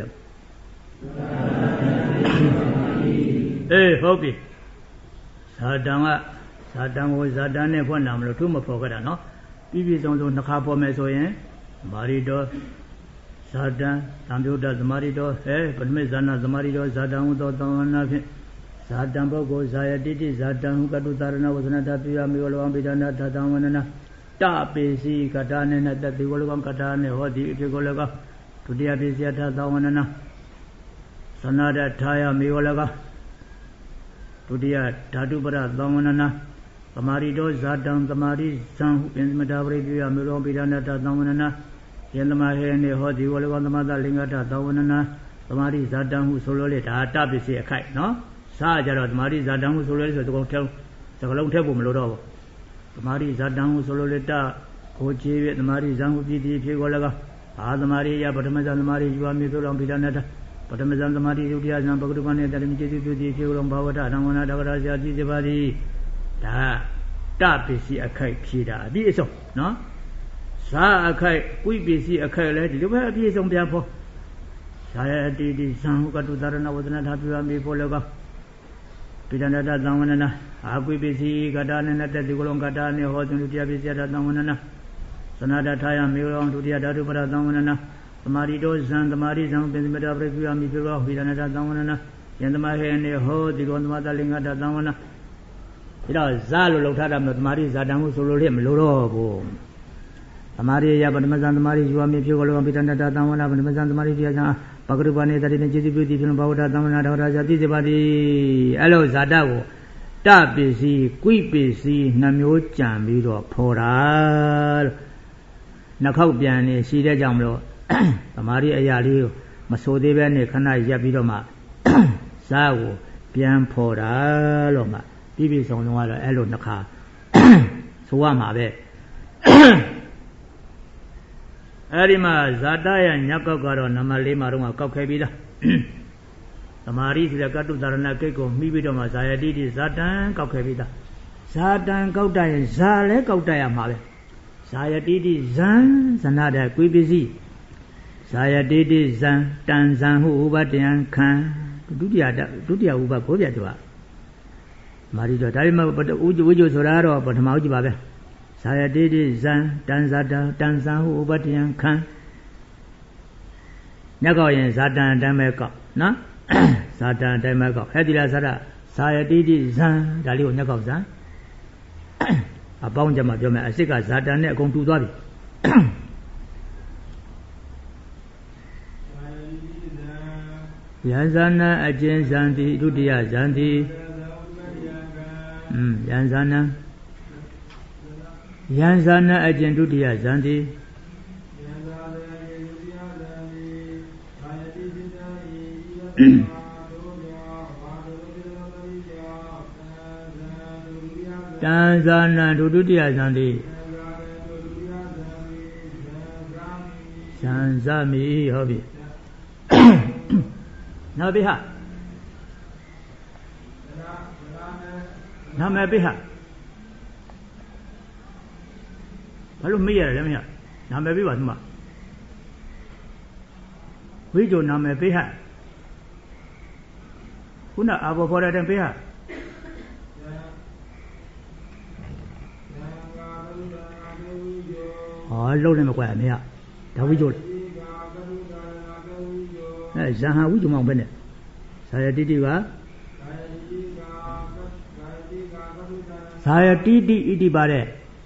အေးဟုတ်ပြီဇာတံကဇာတံကိုဇာတံနဲ့ဖွင့်လာမလို့သူ့မဖော်ကြတာနော်ပြီးပြီဆုံးဆုံးနှစ်ခါဖော်မယ်ဆိုရင်မာရီတော်ဇာတံသံယုတ်တသမารိတောဟဲပထမဇာနာသမารိတောဇာတံဟုသောသံဝနာဖြင့်ဇာတံပုဂ္ဂိုလ်ဇာယတိတိဇာတံဟုကတုသရဏဝဇနတပိယမေဝလောံပိဒနာသတံဝနနာတပိစီကတာနေနတတိဝလောံကတာနေဟောတိအဖြစ်ကိုလည်းကဒုတိယပိစီယထသံဝနနာသနာတထာယမေဝလောကဒုတိယဓာတုပရသံဝနနာသမารိတောဇာတံသမารိဇံဟုပင်စမတာပရိပိယမေဝလောံပိဒနာသံဝနနာယန္တမဟေနေဟောဒီဝလောကသမသလင်္ကတသဝနနာသမာရိဇာတံဟုဆိုလို့လေဒါတပစ္စည်းအခိုက်နော်စားကြတော့သမာရိဇာတံဟုဆိုလို့လေဆိုတော့ဒီကောင်ထဲစကလုံးထက်ဖို့မလိုတော့ဘူးသမာရိဇာတံဟုဆိုလို့လေတကိုချေပြသမာရိဇံဟုပြည်တည်ဖြစ်ကိုလည်းကအာသမာရိယပထမဇံသမာရိယူအမြေသို့တော်ပိဒနာတပထမဇံသမာရိယုတရားဇံပကတုကနေတရမိကျေစုပြုတည်ဖြစ်ကိုဘာဝတအထံဝနာတကရာဇာတိစပါတိဒါတပစ္စည်းအခိုက်ဖြေတာအပြည့်အစုံနော်ဇာအခိုက်ဝိပစ္စည်းအခိုက်လည်းဒီလိုပဲအပြည့်စုံပြန်ဖို့ဇာယတိတိဇံဟုကတုသရဏဝဇနထာပြုအမိဖို့လည်းကပိဒနာတသံဝနနာအာဝိပစ္စည်းကတာနဲ့တတိကလုံးကတာနဲ့ဟောသူတရားပစ္စည်းတသံဝနနာသနာတထာယမေရောဒုတိယဓာတုပရသံဝနနာသမာရိတောဇံသမာရိဇံပင်စမတာပရိပြုအမိပြုရောပိဒနာတသံဝနနာယန္တမဟေနေဟောဒီကောသမတလင်္ကတသံဝနာဒါတော့ဇာလို့လောက်ထားတာမျိုးသမာရိဇာတံဟုဆိုလို့လေမလို့တော့ဘူးသမာရိယပထမဇန်သမာရိယူအမြေဖြစ်ကိုလောပိတန္တသံဝနာပထမဇန်သမာရိတရားဇံပကရုပနေတတိနဲ့ကျေစုပြုတည်ဖြစ်ဘဝတသံဝနာတော်ရာဇာတိစေပါတိအဲ့လိုဇာတကိုတပစ္စည်းကွိပစ္စည်းနှမျိုးကြံပြီးတော့ဖော်တာလို့နှခောက်ပြန်နေရှိတဲ့ကြောင့်မလို့သမာရိအရာလေးကိုမဆိုသေးပဲနဲ့ခဏရပ်ပြီးတော့မှဇာကိုပြန်ဖော်တာလို့မှပြီးပြီးဆုံးဆုံးကတော့အဲ့လိုနှခါဆိုရမှာပဲအဲ့ဒီမှာဇာတရညကောက်ကတော့နံပါတ်လေးမှာတော့ကောက်ခဲ့ပြီးသားသမာရိဆိုတဲ့ကတုသရဏကိတ်ကိုမှီးပြီးတော့မှဇာယတိတိဇာတံကောက်ခဲ့ပြီးသားဇာတံကောက်တရင်ဇာလည်းကောက်တရမှာပဲဇာယတိတိဇံဇနာတဲ့ကွေးပစ္စည်းဇာယတိတိဇံတန်ဇံဟုဥပတယံခံဒုတိယဒုတိယဥပကိုပြတ်တော့ဇမာရီတော့ဒါပေမဲ့ဥကျဝိကျဆိုတာတော့ပထမဥကျပါပဲဇာယတိတိဇံတန်ဇာတတန်ဇံဟုဥပတ္တယံခံညက်ကောက်ရင်ဇာတန်အတိုင်းပဲကောက်နော်ဇာတန်အတိုင်းပဲကောက်ဟဲ့ဒီလားဇာတဇာယတိတိဇံဒါလေးကိုညက်ကောက်ဇံအပေါင်းကြမှာပြောမယ်အစစ်ကဇာတန်နဲ့အကုန်တူသွားပြီယံဇာနအကျဉ်ဇံတိဒုတိယဇံတိอืมယံဇာနယံဇာနအကျဉ်ဒုတိယဇံတိတံဇာနဒုတိယဇံတိဇံဇမိဟုတ်ပြီနောက်ပြီဟာနာမည်ပြီဟာဘာလို့မေ့ရတယ်လဲမင်းနာမည်ပြီပါသမားဝိဇ္ဇနာမည်ပြီဟာခုနအဘောဖော်တဲ့ပြီဟာဟောလုံးနေမကွာမင်းဟာဒါဝိဇ္ဇအဲဇာဟာဝိဇ္ဇမောင်ပဲနဲ့ဇာယတိတိကဇာယတိတိဣတိပါတဲ့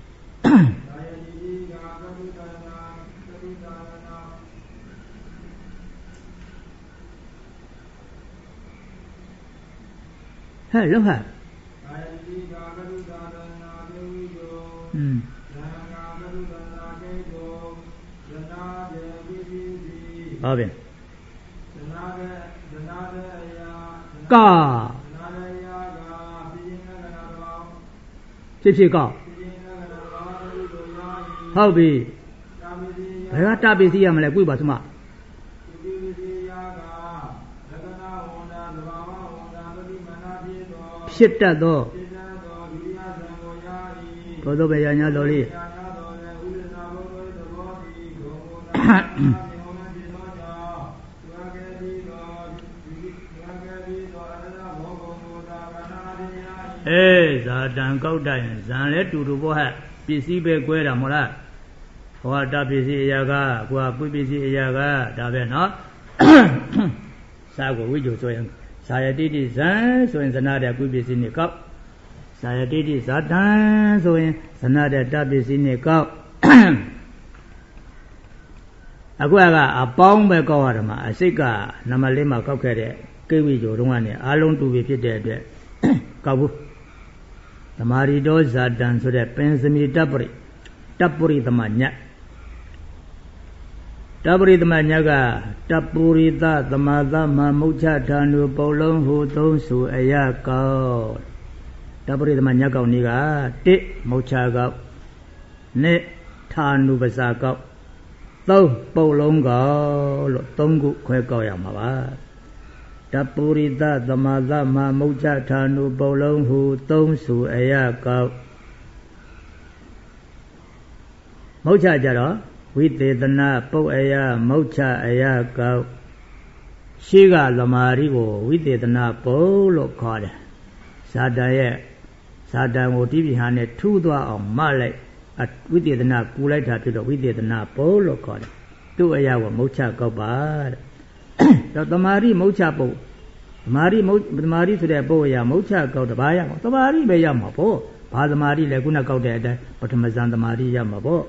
ဟဲ့လောဟာอืมဟုတ်ပြီကာဖြစ်ဖြစ်ကောဟုတ်ပြီဘယ်ကတပစ္စည်းရမလဲကိုယ်ပါစမဖြစ်တတ်သောဘောဓဘေယညာတော်လေးအေးဇာတံကောက်တိုင်ဇံလဲတူတူပေါ့ဟဲ့ပစ္စည်းပဲကွဲတာမဟုတ်လားဟောတာပစ္စည်းအရာကကိုယ်ကပွပစ္စည်းအရာကဒါပဲနော်စာကိုဝိဇ္ဇဆိုရင်ဇာယတိတိဇံဆိုရင်ဇနာတဲ့ပွပစ္စည်းနဲ့ကောက်ဇာယတိတိဇာတံဆိုရင်ဇနာတဲ့တပစ္စည်းနဲ့ကောက်အခုကအပေါင်းပဲကောက်ရတယ်မှာအစိတ်ကနမလေးမှာကောက်ခဲ့တဲ့ကိဝိဇ္ဇတုံးကနေအားလုံးတူပြီဖြစ်တဲ့အတွက်ကောက်ဘူးသမာရိတောဇာတံဆိုတဲ့ပင်စမီတပ်ပရိတပ်ပရိသမညတ်တပ်ပရိသမညတ်ကတပ်ပုရိသသမာသမမုဋ္ဌဌာနုပုလုံးဟုသုံးစုအယကောက်တပ်ပရိသမညတ်ကောက်နည်းကတစ်မုဋ္ဌကောက်နှစ်ဌာနုပစာကောက်သုံးပုလုံးကောက်လို့သုံးခုခွဲကောက်ရမှာပါတပုရိသသမာသမမုဋ္ဌဌာနုပုလုံးဟုသုံးစုအယကောက်မုဋ္ဌကြတော့ဝိသေသနာပုတ်အယမုဋ္ဌအယကောက်ရှိကသမာဓိကိုဝိသေသနာပုတ်လို့ခေါ်တယ်ဇာတရဲ့ဇာတကိုတိပိဟာနဲ့ထူးသွားအောင်မလိုက်ဝိသေသနာကူလိုက်တာဖြစ်တော့ဝိသေသနာပုတ်လို့ခေါ်တယ်သူ့အယကိုမုဋ္ဌကောက်ပါတဲ့တော့တမာရိမုဋ္ဌပုတ်တမာရိမုဋ္ဌတမာရိဆိုတဲ့ပုတ်အရာမုဋ္ဌကောက်တပါးရမှာတမာရိပဲရမှာပေါ့ဘာတမာရိလဲခုနကောက်တဲ့အတိုင်းပထမဇန်တမာရိရမှာပေါ့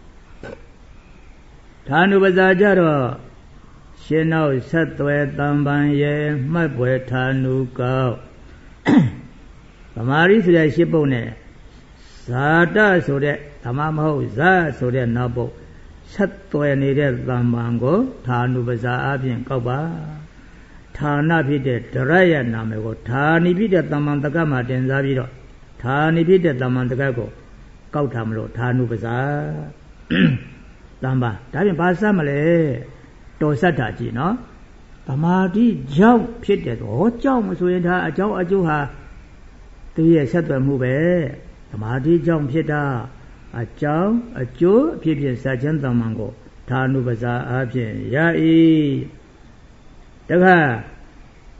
ဌာနုပဇာကြတော့ရှင်းနောက်ဆက်သွဲတံပံရဲ့မှတ်ပွဲဌာနုကောက်တမာရိဆိုတဲ့ရှင်းပုတ်နဲ့ဇာတဆိုတဲ့ဓမ္မမဟုတ်ဇာဆိုတဲ့နောက်ပုတ်ဆက်သွဲနေတဲ့တံပံကိုဌာနုပဇာအပြင်ကောက်ပါဌာနဖြစ်တဲ့ဒရယနာမည်ကိုဌာနိဖြစ်တဲ့တမ္မန်တကမှာတင်စားပြီးတော့ဌာနိဖြစ်တဲ့တမ္မန်တကကိုကောက်ထားမလို့ဌာနုပဇာတမ္ပါဒါပြင်ဘာစမလဲတော်စတ်တာကြည့်နော်သမာဓိကြောင့်ဖြစ်တဲ့ဟောကြောင့်မဆိုရင်ဒါအကြောင်းအကျိုးဟာသူရဲ့ဆက်သွယ်မှုပဲသမာဓိကြောင့်ဖြစ်တာအကြောင်းအကျိုးအဖြစ်ဖြင့်စัจ chန်းတမ္မန်ကိုဌာနုပဇာအဖြစ်ရ၏တခါ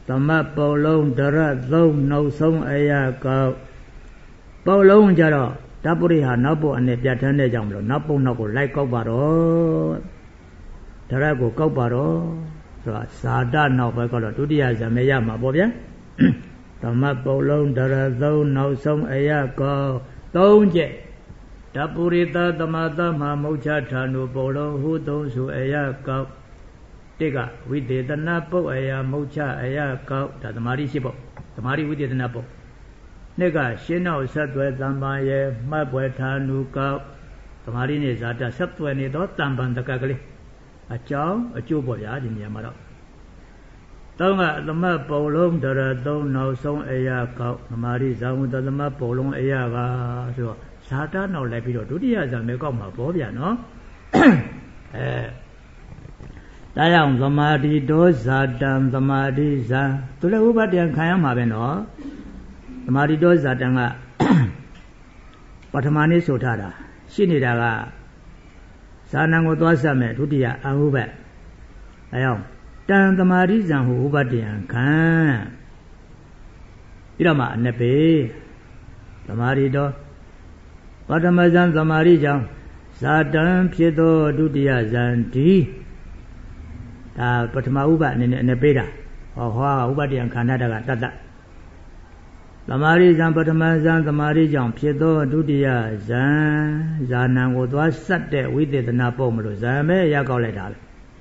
သမတ်ပုတ်လုံးဒရသုံးနောက်ဆုံးအရာကောက်ပုတ်လုံးကြတော့ဓပုရိဟာနောက်ပုတ်အနေပြဋ္ဌာန်းတဲ့ကြောင့်မလို့နောက်ပုတ်နောက်ကိုလိုက်ကောက်ပါတော့ဒရကိုကောက်ပါတော့ဆိုတာဇာတနောက်ပဲကောက်တော့ဒုတိယဇမေရမှာပေါ့ဗျာသမတ်ပုတ်လုံးဒရသုံးနောက်ဆုံးအရာကောက်သုံးချက်ဓပုရိသသမတမမုဋ္ဌဌာနုပုတ်လုံးဟုသုံးစုအရာကောက်တိကဝိသေသနာပုတ်အရာမုဋ္ဌအရာကောက်ဒါသမာဓိရှိပုတ်သမာဓိဝိသေသနာပုတ်နှစ်ကရှင်းနောက်ဆက်သွဲတံပံရဲ့မှတ်ပွဲဌာနုကောက်သမာဓိနဲ့ဇာတဆက်သွဲနေတော့တံပံတကကလေးအကြောင်းအကျိုးပေါ့ဗျာဒီနေရာမှာတော့တောင်းကသမတ်ပုတ်လုံးဒရသုံးနောက်ဆုံးအရာကောက်သမာဓိဇာဝတသမတ်ပုတ်လုံးအရာကဆိုတော့ဇာတနောက်လိုက်ပြီးတော့ဒုတိယဇာမေကောက်မှာပေါ့ဗျာနော်အဲဒါကြောင့်သမာဓိတောဇာတံသမာဓိဇာသူလည်းဥပဒံခံရမှာပဲနော်သမာဓိတောဇာတံကပထမနေ့ဆိုထားတာရှိနေတာကဇာနံကိုသွားဆက်မယ်ဒုတိယအဟုဘတ်အဲကြောင့်တံသမာဓိဇံဟုဥပဒံခံပြီးတော့မှအနပေသမာဓိတောပထမဇံသမာဓိကြောင့်ဇာတံဖြစ်သောဒုတိယဇံဒီဒါပထမဥပအနေနဲ့အနေပေးတာဟောဟောဥပဒိယံခန္ဓာတကတတ္တသမာဓိဇံပထမဇံသမာဓိကြောင့်ဖြစ်သောဒုတိယဇံဇာနံကိုသွားစက်တဲ့ဝိသေသနာပုံမလို့ဇံပဲရကောက်လိုက်တာပဲ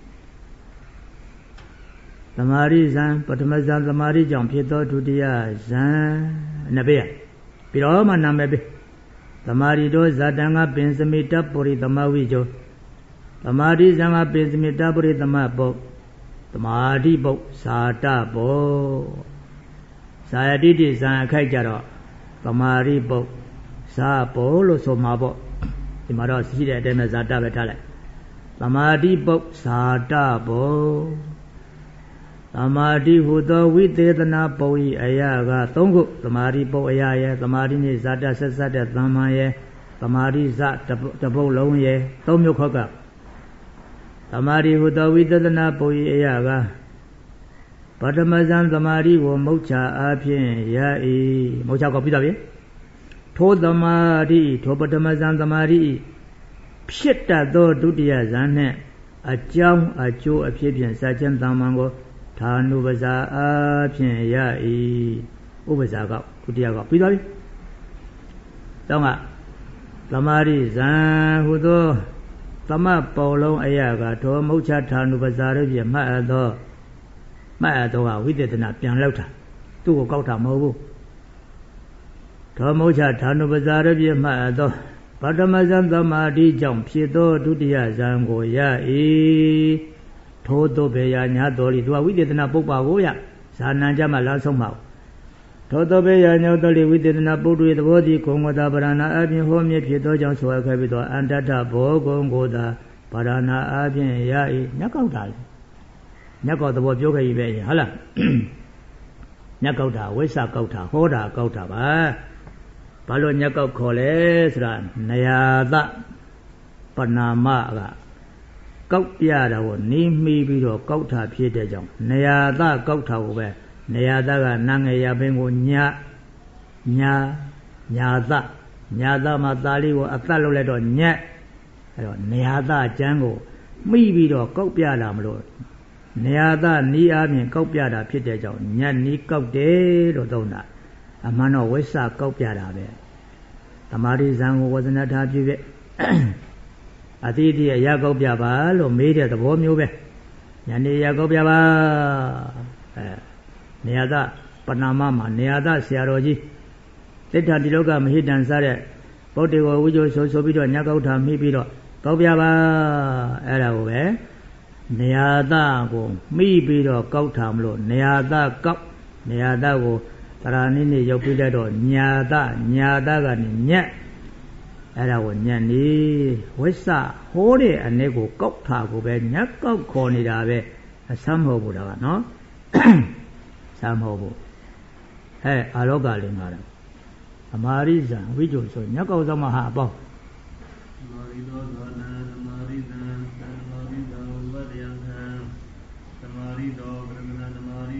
သမာဓိဇံပထမဇံသမာဓိကြောင့်ဖြစ်သောဒုတိယဇံအနေပေးရပြီးတော့မှနာမည်ပေးသမာဓိတောဇာတံကပင်စမိတပုရိသမဝိဇောသမာဓိဇံကပိစမိတပုရိသမပုတ်သမာဓိပုတ်ဇာတပုတ်ဇာယတိတိဇံအခိုက်ကြတော့သမာဓိပုတ်ဇာပုတ်လို့ဆိုမှာပေါ့ဒီမှာတော့ရှိတဲ့အတိုင်းပဲဇာတပဲထားလိုက်သမာဓိပုတ်ဇာတပုတ်သမာဓိဟုသောဝိသေသနာပုတ်ဤအရာကသုံးခုသမာဓိပုတ်အရာရဲ့သမာဓိနဲ့ဇာတဆက်ဆက်တဲ့သမ္မာရဲ့သမာဓိဇတပုတ်လုံးရဲ့သုံးမျိုးခောက်ကသမာဓိဟုသောဝိသေသနာပုတ်ဤအရာကပထမဇံသမာဓိကိုမုဋ္ဌာအားဖြင့်ရ၏မုဋ္ဌာကိုပြီးတော့ပြီထိုသမာဓိထိုပထမဇံသမာဓိဖြစ်တတ်သောဒုတိယဇံနှင့်အကြောင်းအကျိုးအဖြစ်ဖြင့်စာချင်းတမ္မံကိုဌာနုပဇာအားဖြင့်ရ၏ဥပဇာကောဒုတိယကောပြီးတော့ပြီတောင်းကသမာဓိဇံဟုသောသမတ်ပုတ်လုံးအရာကထိုမုဋ္ဌဌာနုပဇာတို့ဖြင့်မှတ်အပ်သောမှတ်အပ်သောကဝိသေသနာပြန်လောက်တာသူ့ကိုကောက်တာမဟုတ်ဘူးထိုမုဋ္ဌဌာနုပဇာတို့ဖြင့်မှတ်အပ်သောပထမဇံသမာဓိကြောင့်ဖြစ်သောဒုတိယဇံကိုရ၏ထိုသို့ပေရညာတော်လီသူကဝိသေသနာပုပ္ပါကိုရဇာနံကြမှာလားဆုံးပါထိုသောပေယညောတော်လီဝိသေသနာပုတ္တေသဘောတိကုံဝတာဗရဏအပြင်ဟောမြဖြစ်သောကြောင့်ဆိုအပ်ခဲ့ပြီးတော့အန္တတဘောကုံကိုသာဗရဏအပြင်ရ၏ညက်ကောက်တာလေညက်ကောက်သဘောပြောခဲ့ပြီပဲဟုတ်လားညက်ကောက်တာဝိသကောက်တာဟောတာကောက်တာပါဘာလို့ညက်ကောက်ခေါ်လဲဆိုတာနယာသပနာမကကောက်ပြတာကိုနီးမိပြီးတော့ကောက်တာဖြစ်တဲ့ကြောင့်နယာသကောက်တာကိုပဲနေရာသကနငယ်ရပင်ကိုညညာညာသညာသမှာသားလေးကိုအသက်လုပ်လိုက်တော့ညက်အဲတော့နေရာသကျမ်းကိုမိပြီးတော့ကောက်ပြတာမလို့နေရာသနီးအားဖြင့်ကောက်ပြတာဖြစ်တဲ့ကြောင့်ညက်နီးကောက်တယ်လို့သုံးတာအမှန်တော့ဝိသကောက်ပြတာပဲသမာဓိဇံကိုဝဇ္ဇနထာပြုပြအတိအတိအရာကောက်ပြပါလို့မေးတဲ့သဘောမျိုးပဲညာနေရာကောက်ပြပါအဲနေရာသပဏာမမှာနေရာသဆရာတော်ကြီးသစ္စာတိလောကမဟိတံစားတဲ့ဗုဒ္ဓကိုဝိဇ္ဇောဆိုဆိုပြီးတော့ညကောက်ထာမိပြီးတော့ကောက်ပြပါအဲ့ဒါကိုပဲနေရာသကိုမိပြီးတော့ကောက်ထာမလို့နေရာသကောက်နေရာသကိုတရာနည်းနည်းရုပ်ပြီးလိုက်တော့ညာသညာသကနေညက်အဲ့ဒါကိုညက်နေဝိသဟိုးတဲ့အနေကိုကောက်ထာကိုပဲညက်ကောက်ခေါ်နေတာပဲအဆမ်းမဟုတ်ဘူးဒါကနော်ဆမ်းမဟုတ်ဘူးဟဲ့အာလောကလည်းငါတော့အမာရိဇံဝိဇ္ဇုဆိုညက်ကောက်သမဟာအပေါင်းမာရိသောသောနာသမာရိဇံသမာရိဇံဝတ္တယံသံသမာရိသောပရမဏသမာရိ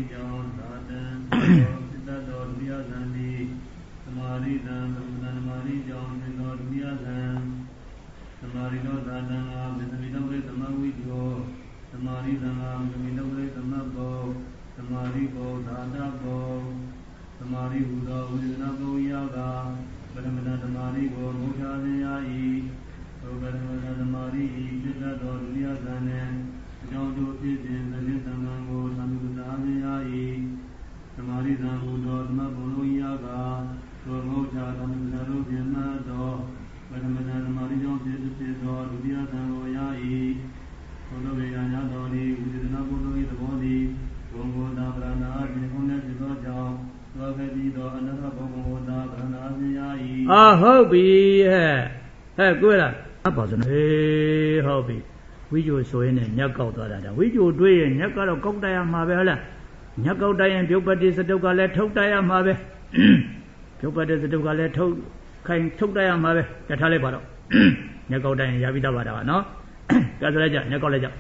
John Satan Siddha Doriya Zandi Samari Zan Samari John Doriya Zan Samari Satan Abhisamidavre Samavijo Samari Zan Abhisamidavre Samabo Samari Bo Dada Bo Samari Buddha Udina Bo Yaga Paramana Samari Bo Mujadayai Paramana Samari Siddha Doriya Zan John Joti Zin Zajitango Samudayai Samari Zan Buddha Mabolo Yaga Moja Samudaro Vyamado Paramana Samari John Jiti Doriya Zan Oyai Kono Veganya Dori Udina Bono the body Bongo Dabrana Jikuna Jivaja Swagadi Do Another Bongo Dabrana Yai Ah, hobby, eh, eh, good. About the hobby. We do so in a Nyako. We do do in Nyako Kokdaya Mavella. Nyako Dian Pupati Sadokale Tokdaya Mave. Pupati Sadokale Tok Kain Tokdaya Mave, the Talibaro. Nyako Dian Yavida Vada, no? Gazaleja, Nyako.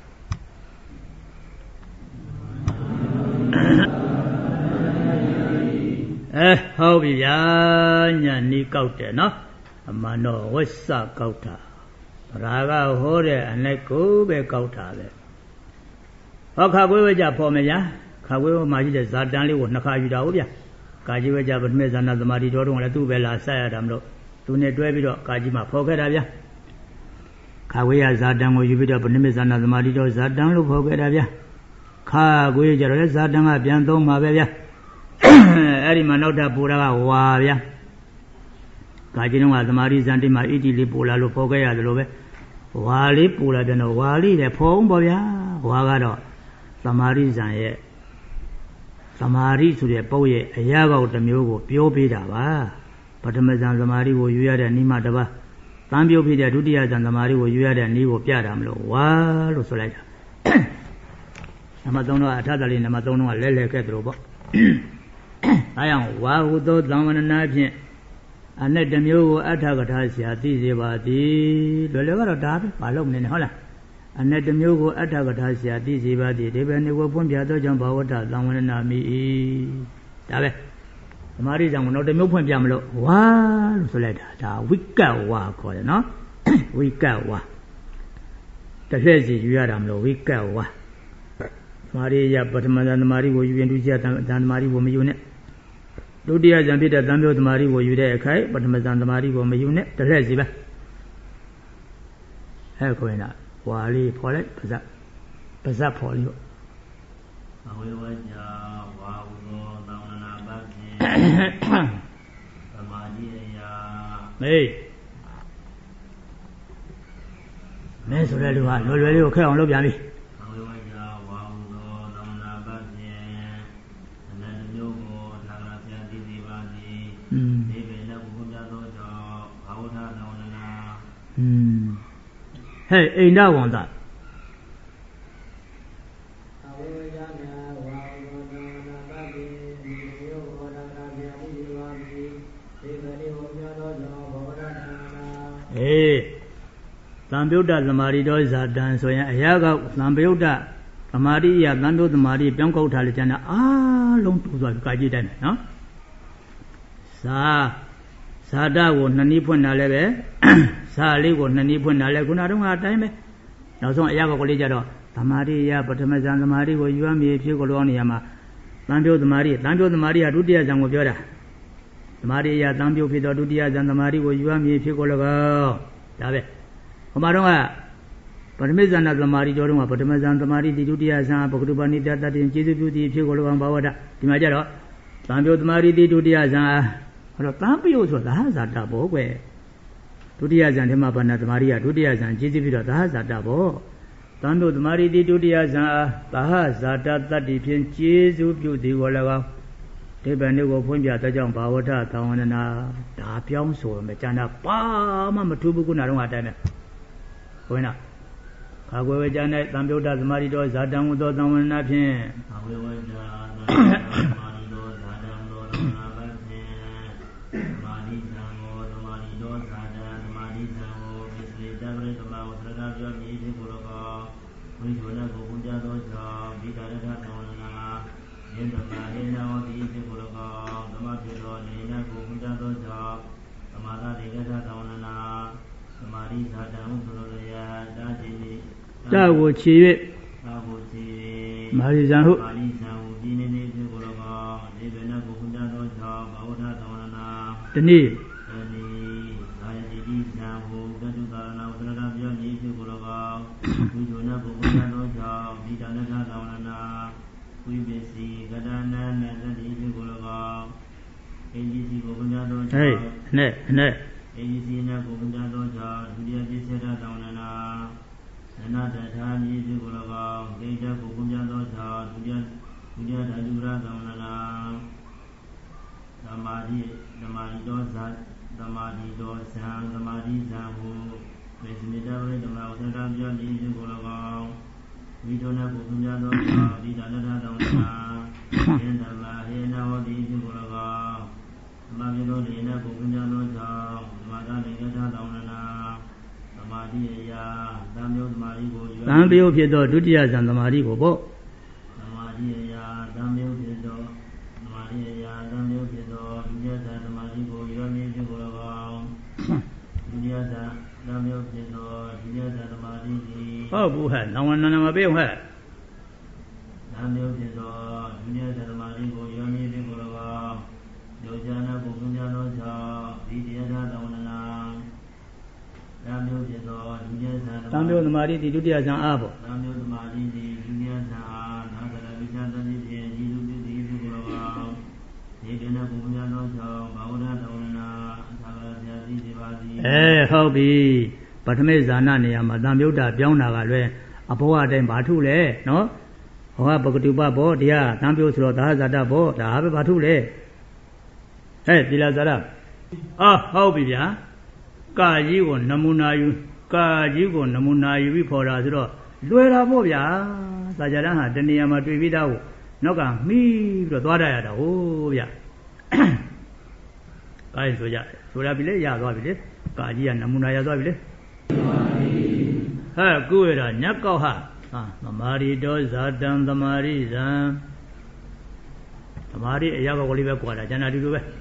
Eh, how be ya, ni kauta, no? A mano, what's a kauta? Raga, hore, and let go be kauta. Okay, we were just for me, ya. Kawu, my just that dandy would not carry out ya. Kaji was just with another Marito, and a two bella side, I'm not. To net Rabido, Kajima, pocket of ya. Kawia Zadan will you up on the another Marito, Zadan, look pocket of ya. Ka, we just Zadan, Bianto, Mavia. Eri Manota Pura, Wavia. Kajino as the Maris and my Italy Pula Lupoga, the Lobe. Wali Pula, the Wali, the Pong Boya, Wagado. Samaris and ye. Samari to the Poye, a yago the Mugo, Pio Pida, Patamazan the Mari will you had a Nimatava. Tambio Pida Dudia and the Mari will you had a Nivo Piadamlo, Walo Soleta. Amazono Atadalin, Amazono, Lele Kedrobo. I am Wahudo Zamananaji. And let them you Atagatasia, Dizibadi, the level of Dab, Palom in Holla. And let them you go Atagatasia, Dizibadi, they when they were Pumbia, Jumbo, Zamanami. Dabe. The Marizam, not the Mupum Jamlo. Wow, so let that. We go, wa, call it, no? We go, wa. The Fezi, you are Amlo, we go, wa. Maria, but Madame Marie, will you do than Marie woman unit? Do dear Zambita Zambio the Marie will you there, Kai, but Madame Marie woman unit, the Reziba. Helcoina, Wally, Pollet, Pazap, Pazap Polio. Hey, Miss Redua, no really okay on Lobiami. Hmm. Hey, ain't that one that? Hey, Sambuda the Maridos are done so Yaga, Sambuda, Amaria, Nando the Mari, Bianco Talitana, ah, long to the Kajidan, no? Sa Sada would Nanipun Naleve, Sali would Nanipun Nalaguna, don't have time. Now, so Yago Collegiado, Tamaria, Patamazan the Mari, where you are me if you go on Yama. Lambio the Mari, Lambio the Maria, Dudia Zangobiora. Maria, Lambio Pito Dudia and the Mari, where you are me if you go. Dabe. Omaronga. Patamazan of the Mari, Joruma, Patamazan the Mari, the Dudia Zan, Pokutubani, that in Jesus beauty, if you go on Bawada, Timajaro. Lambio the Mari, the Dudia Zan. Tampio was the hazard double way. Dudias and Himapana Maria, Dudias and Jizibida, the hazard double. Tando the Mari di Dudias, the hazard that depends Jesu beauty, whatever. They Benego Punja, the John Pawata, Town and a Tapion, so Mechana, Pama, Tubukunarama. When I go with Janet, Tambio does Marido, Zadam with those on nothing. in the Mahina or the Ezekiel, the Matilo, the Inaku, the Mala, the Gata Donana, the Marisa down to the Daddy. That would see it. Marisa, the knee. Hey, ne, ne. Another time is the Gulava, Gaja Pukunjanosa, Julia Dajura Gamana, the Madi, the Maridosa, the Maridosa, the Marisa, who Messimidari, the Mountain Rajan is the Gulava, we don't have Pukunjanosa, the Dana Dana, and the Mahena or the Gulava, Mamino, the Pukunjanosa, Madame Gata Dana. Dambiyoဖြစ်သောဒုတိယဇန်သမာဓိကိုပေါ့သမာဓိအရာဒံမျိုးဖြစ်သောသမာဓိအရာဒံမျိုးဖြစ်သောဒုတိယဇန်သမာဓိကိုရောမြင့်ခြင်းကို၎င်းဒုတိယဇန်ဒံမျိုးဖြစ်သောဒုတိယဇန်သမာဓိသည်ဟုတ်ဘူးဟဲ့နောင်ဝနနာမပေးဟဲ့ဒံမျိုးဖြစ်သောဒုတိယဇန်သမာဓိကိုရောမြင့်ခြင်းကို၎င်းယောဇာနာကိုကုဉ္ဇာသောကြောင့်ဒီတရားသာသဝနနာတံမျိုးဖြစ်သောဒုတိယဇန်တံမျိုးသမာဓိဒီဒုတိယဇန်အားပေါ့တံမျိုးသမာဓိဒီဒုတိယဇန်အားနာသရဝိသတတိဖြင့်ဤသူပြုသည်ပြုကို၎င်းဒီကနေ့ဘုရားတော်ကြောင့်ဘာဝနာတော်နာသာဂရဆရာကြီးဒီပါသည်အဲဟုတ်ပြီပထမိဇာနာနေရာမှာတံမျိုးတာပြောင်းတာကလည်းအဘောအတိုင်းဘာထုလဲနော်ဟောပကတုပဘောတရားတံမျိုးဆိုတော့သာဇာတဘောဒါပဲဘာထုလဲဟဲ့သီလဇာတအာဟုတ်ပြီဗျာကာကြီးကိုနမူနာယူကာကြီးကိုနမူနာယူပြီးဖော်တာဆိုတော့လွယ်တာပေါ့ဗျာစာကြတန်းဟာတဏှာမှာတွေ့ပြီးသားကိုနောက်ကမှီးပြီးတော့သွားတတ်ရတာဟုတ်ဗျာကာရင်ဆိုကြဆိုရပြီလေရသွားပြီလေကာကြီးကနမူနာရသွားပြီလေဟဲ့ကုရတာညက်ကောက်ဟာဟာသမာဓိတောဇာတံသမာဓိဇံသမာဓိအရာကောက်ကလေးပဲကွာတာကျန်တာတူတူပဲ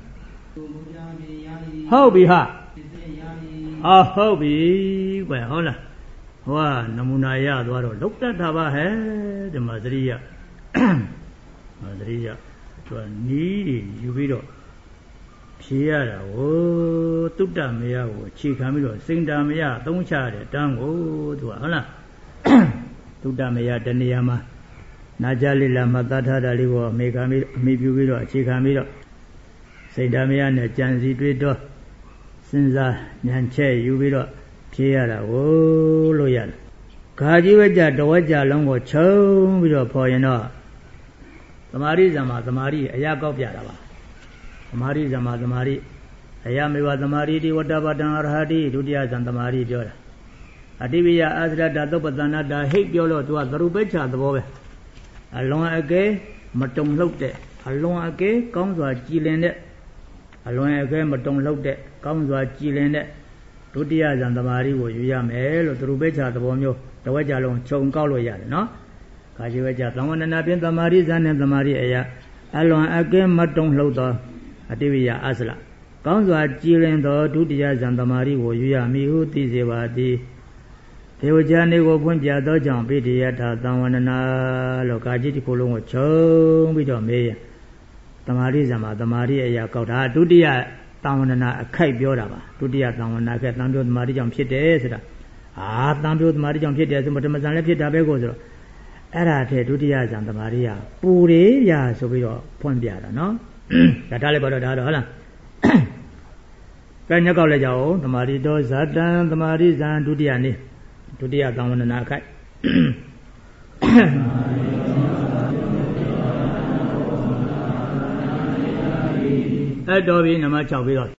ဟုတ်ပြီဟာအာဟုတ်ပြီကွယ်ဟုတ်လားဟောနမူနာရသွားတော့လုတ်တတ်တာပါဟဲ့ဒီမှာသတိရမသတိရသူကနီးတွေယူပြီးတော့ဖြေရတာဟိုတုတ္တမယကိုခြေခံပြီးတော့စိန်တာမယသုံးချတဲ့တန်းကိုသူကဟုတ်လားတုတ္တမယတဏှာမှာနာကြလိလာမှာသတ်ထားတာလေးကိုအမေခံပြီးအမိပြုပြီးတော့အခြေခံပြီးတော့စိန်တာမယနဲ့ကြံစီတွေးတော့စဉ်းစားဉာဏ်ချက်ယူပြီးတော့ဖြေရတာဟိုလို့ရတယ်ခါကြီးဝကြတဝကြလုံးကိုခြုံပြီးတော့ဖော်ရင်တော့သမာဓိဇံမှာသမာဓိအရာကောက်ပြတာပါသမာဓိဇံမှာသမာဓိအရာမေဝသမာဓိတိဝတ္တပတံအရဟတိဒုတိယဇံသမာဓိပြောတာအတိပိယအာသရတသုပ္ပတနာတာဟိတ်ပြောလို့သူကသရုပ်ပဲချသဘောပဲအလွန်အကဲမတုံလှုပ်တဲ့အလွန်အကဲကောင်းစွာကြည်လင်တဲ့အလွန်အကဲမတုံလှုပ်တဲ့ကောင်းစွာကြည်လင်တဲ့ဒုတိယဇန်သမာဓိကိုယူရမယ်လို့သူတို့ပဲချသဘောမျိုးတဝက်ကြလုံးခြုံကောက်လို့ရတယ်နော်ခါရှိဝဲကြသံဝန္ဒနာဖြင့်သမာဓိဇန်နဲ့သမာဓိအရာအလွန်အကဲမတုံလှုပ်သောအတိဝိယအစလကောင်းစွာကြည်လင်သောဒုတိယဇန်သမာဓိကိုယူရမည်ဟုသိစေပါသည်ဒေဝကြနေကိုဖွင့်ပြသောကြောင့်ပိဋိယထာသံဝန္ဒနာလို့ကာကြီးတစ်ခုလုံးကိုခြုံပြီးတော့မေးရသမာဓိဇံမှာသမာဓိအရာကောက်တာဒုတိယသံဝန္ဒနာအခိုက်ပြောတာပါဒုတိယသံဝန္ဒနာကသံပြောသမာဓိကြောင့်ဖြစ်တယ်ဆိုတာအာသံပြောသမာဓိကြောင့်ဖြစ်တယ်ဆိုပထမဇန်လည်းဖြစ်တာပဲကိုဆိုတော့အဲ့ဒါတည်းဒုတိယဇန်သမာဓိကပူရေရဆိုပြီးတော့ဖွင့်ပြတာနော်ဒါထားလိုက်ပါတော့ဒါတော့ဟုတ်လားကဲညက်ကောက်လိုက်ကြအောင်သမာဓိတောဇာတံသမာဓိဇံဒုတိယနေ့ဒုတိယသံဝန္ဒနာအခိုက်အဲ့တော်ပြီနံပါတ်၆ပြီးတော့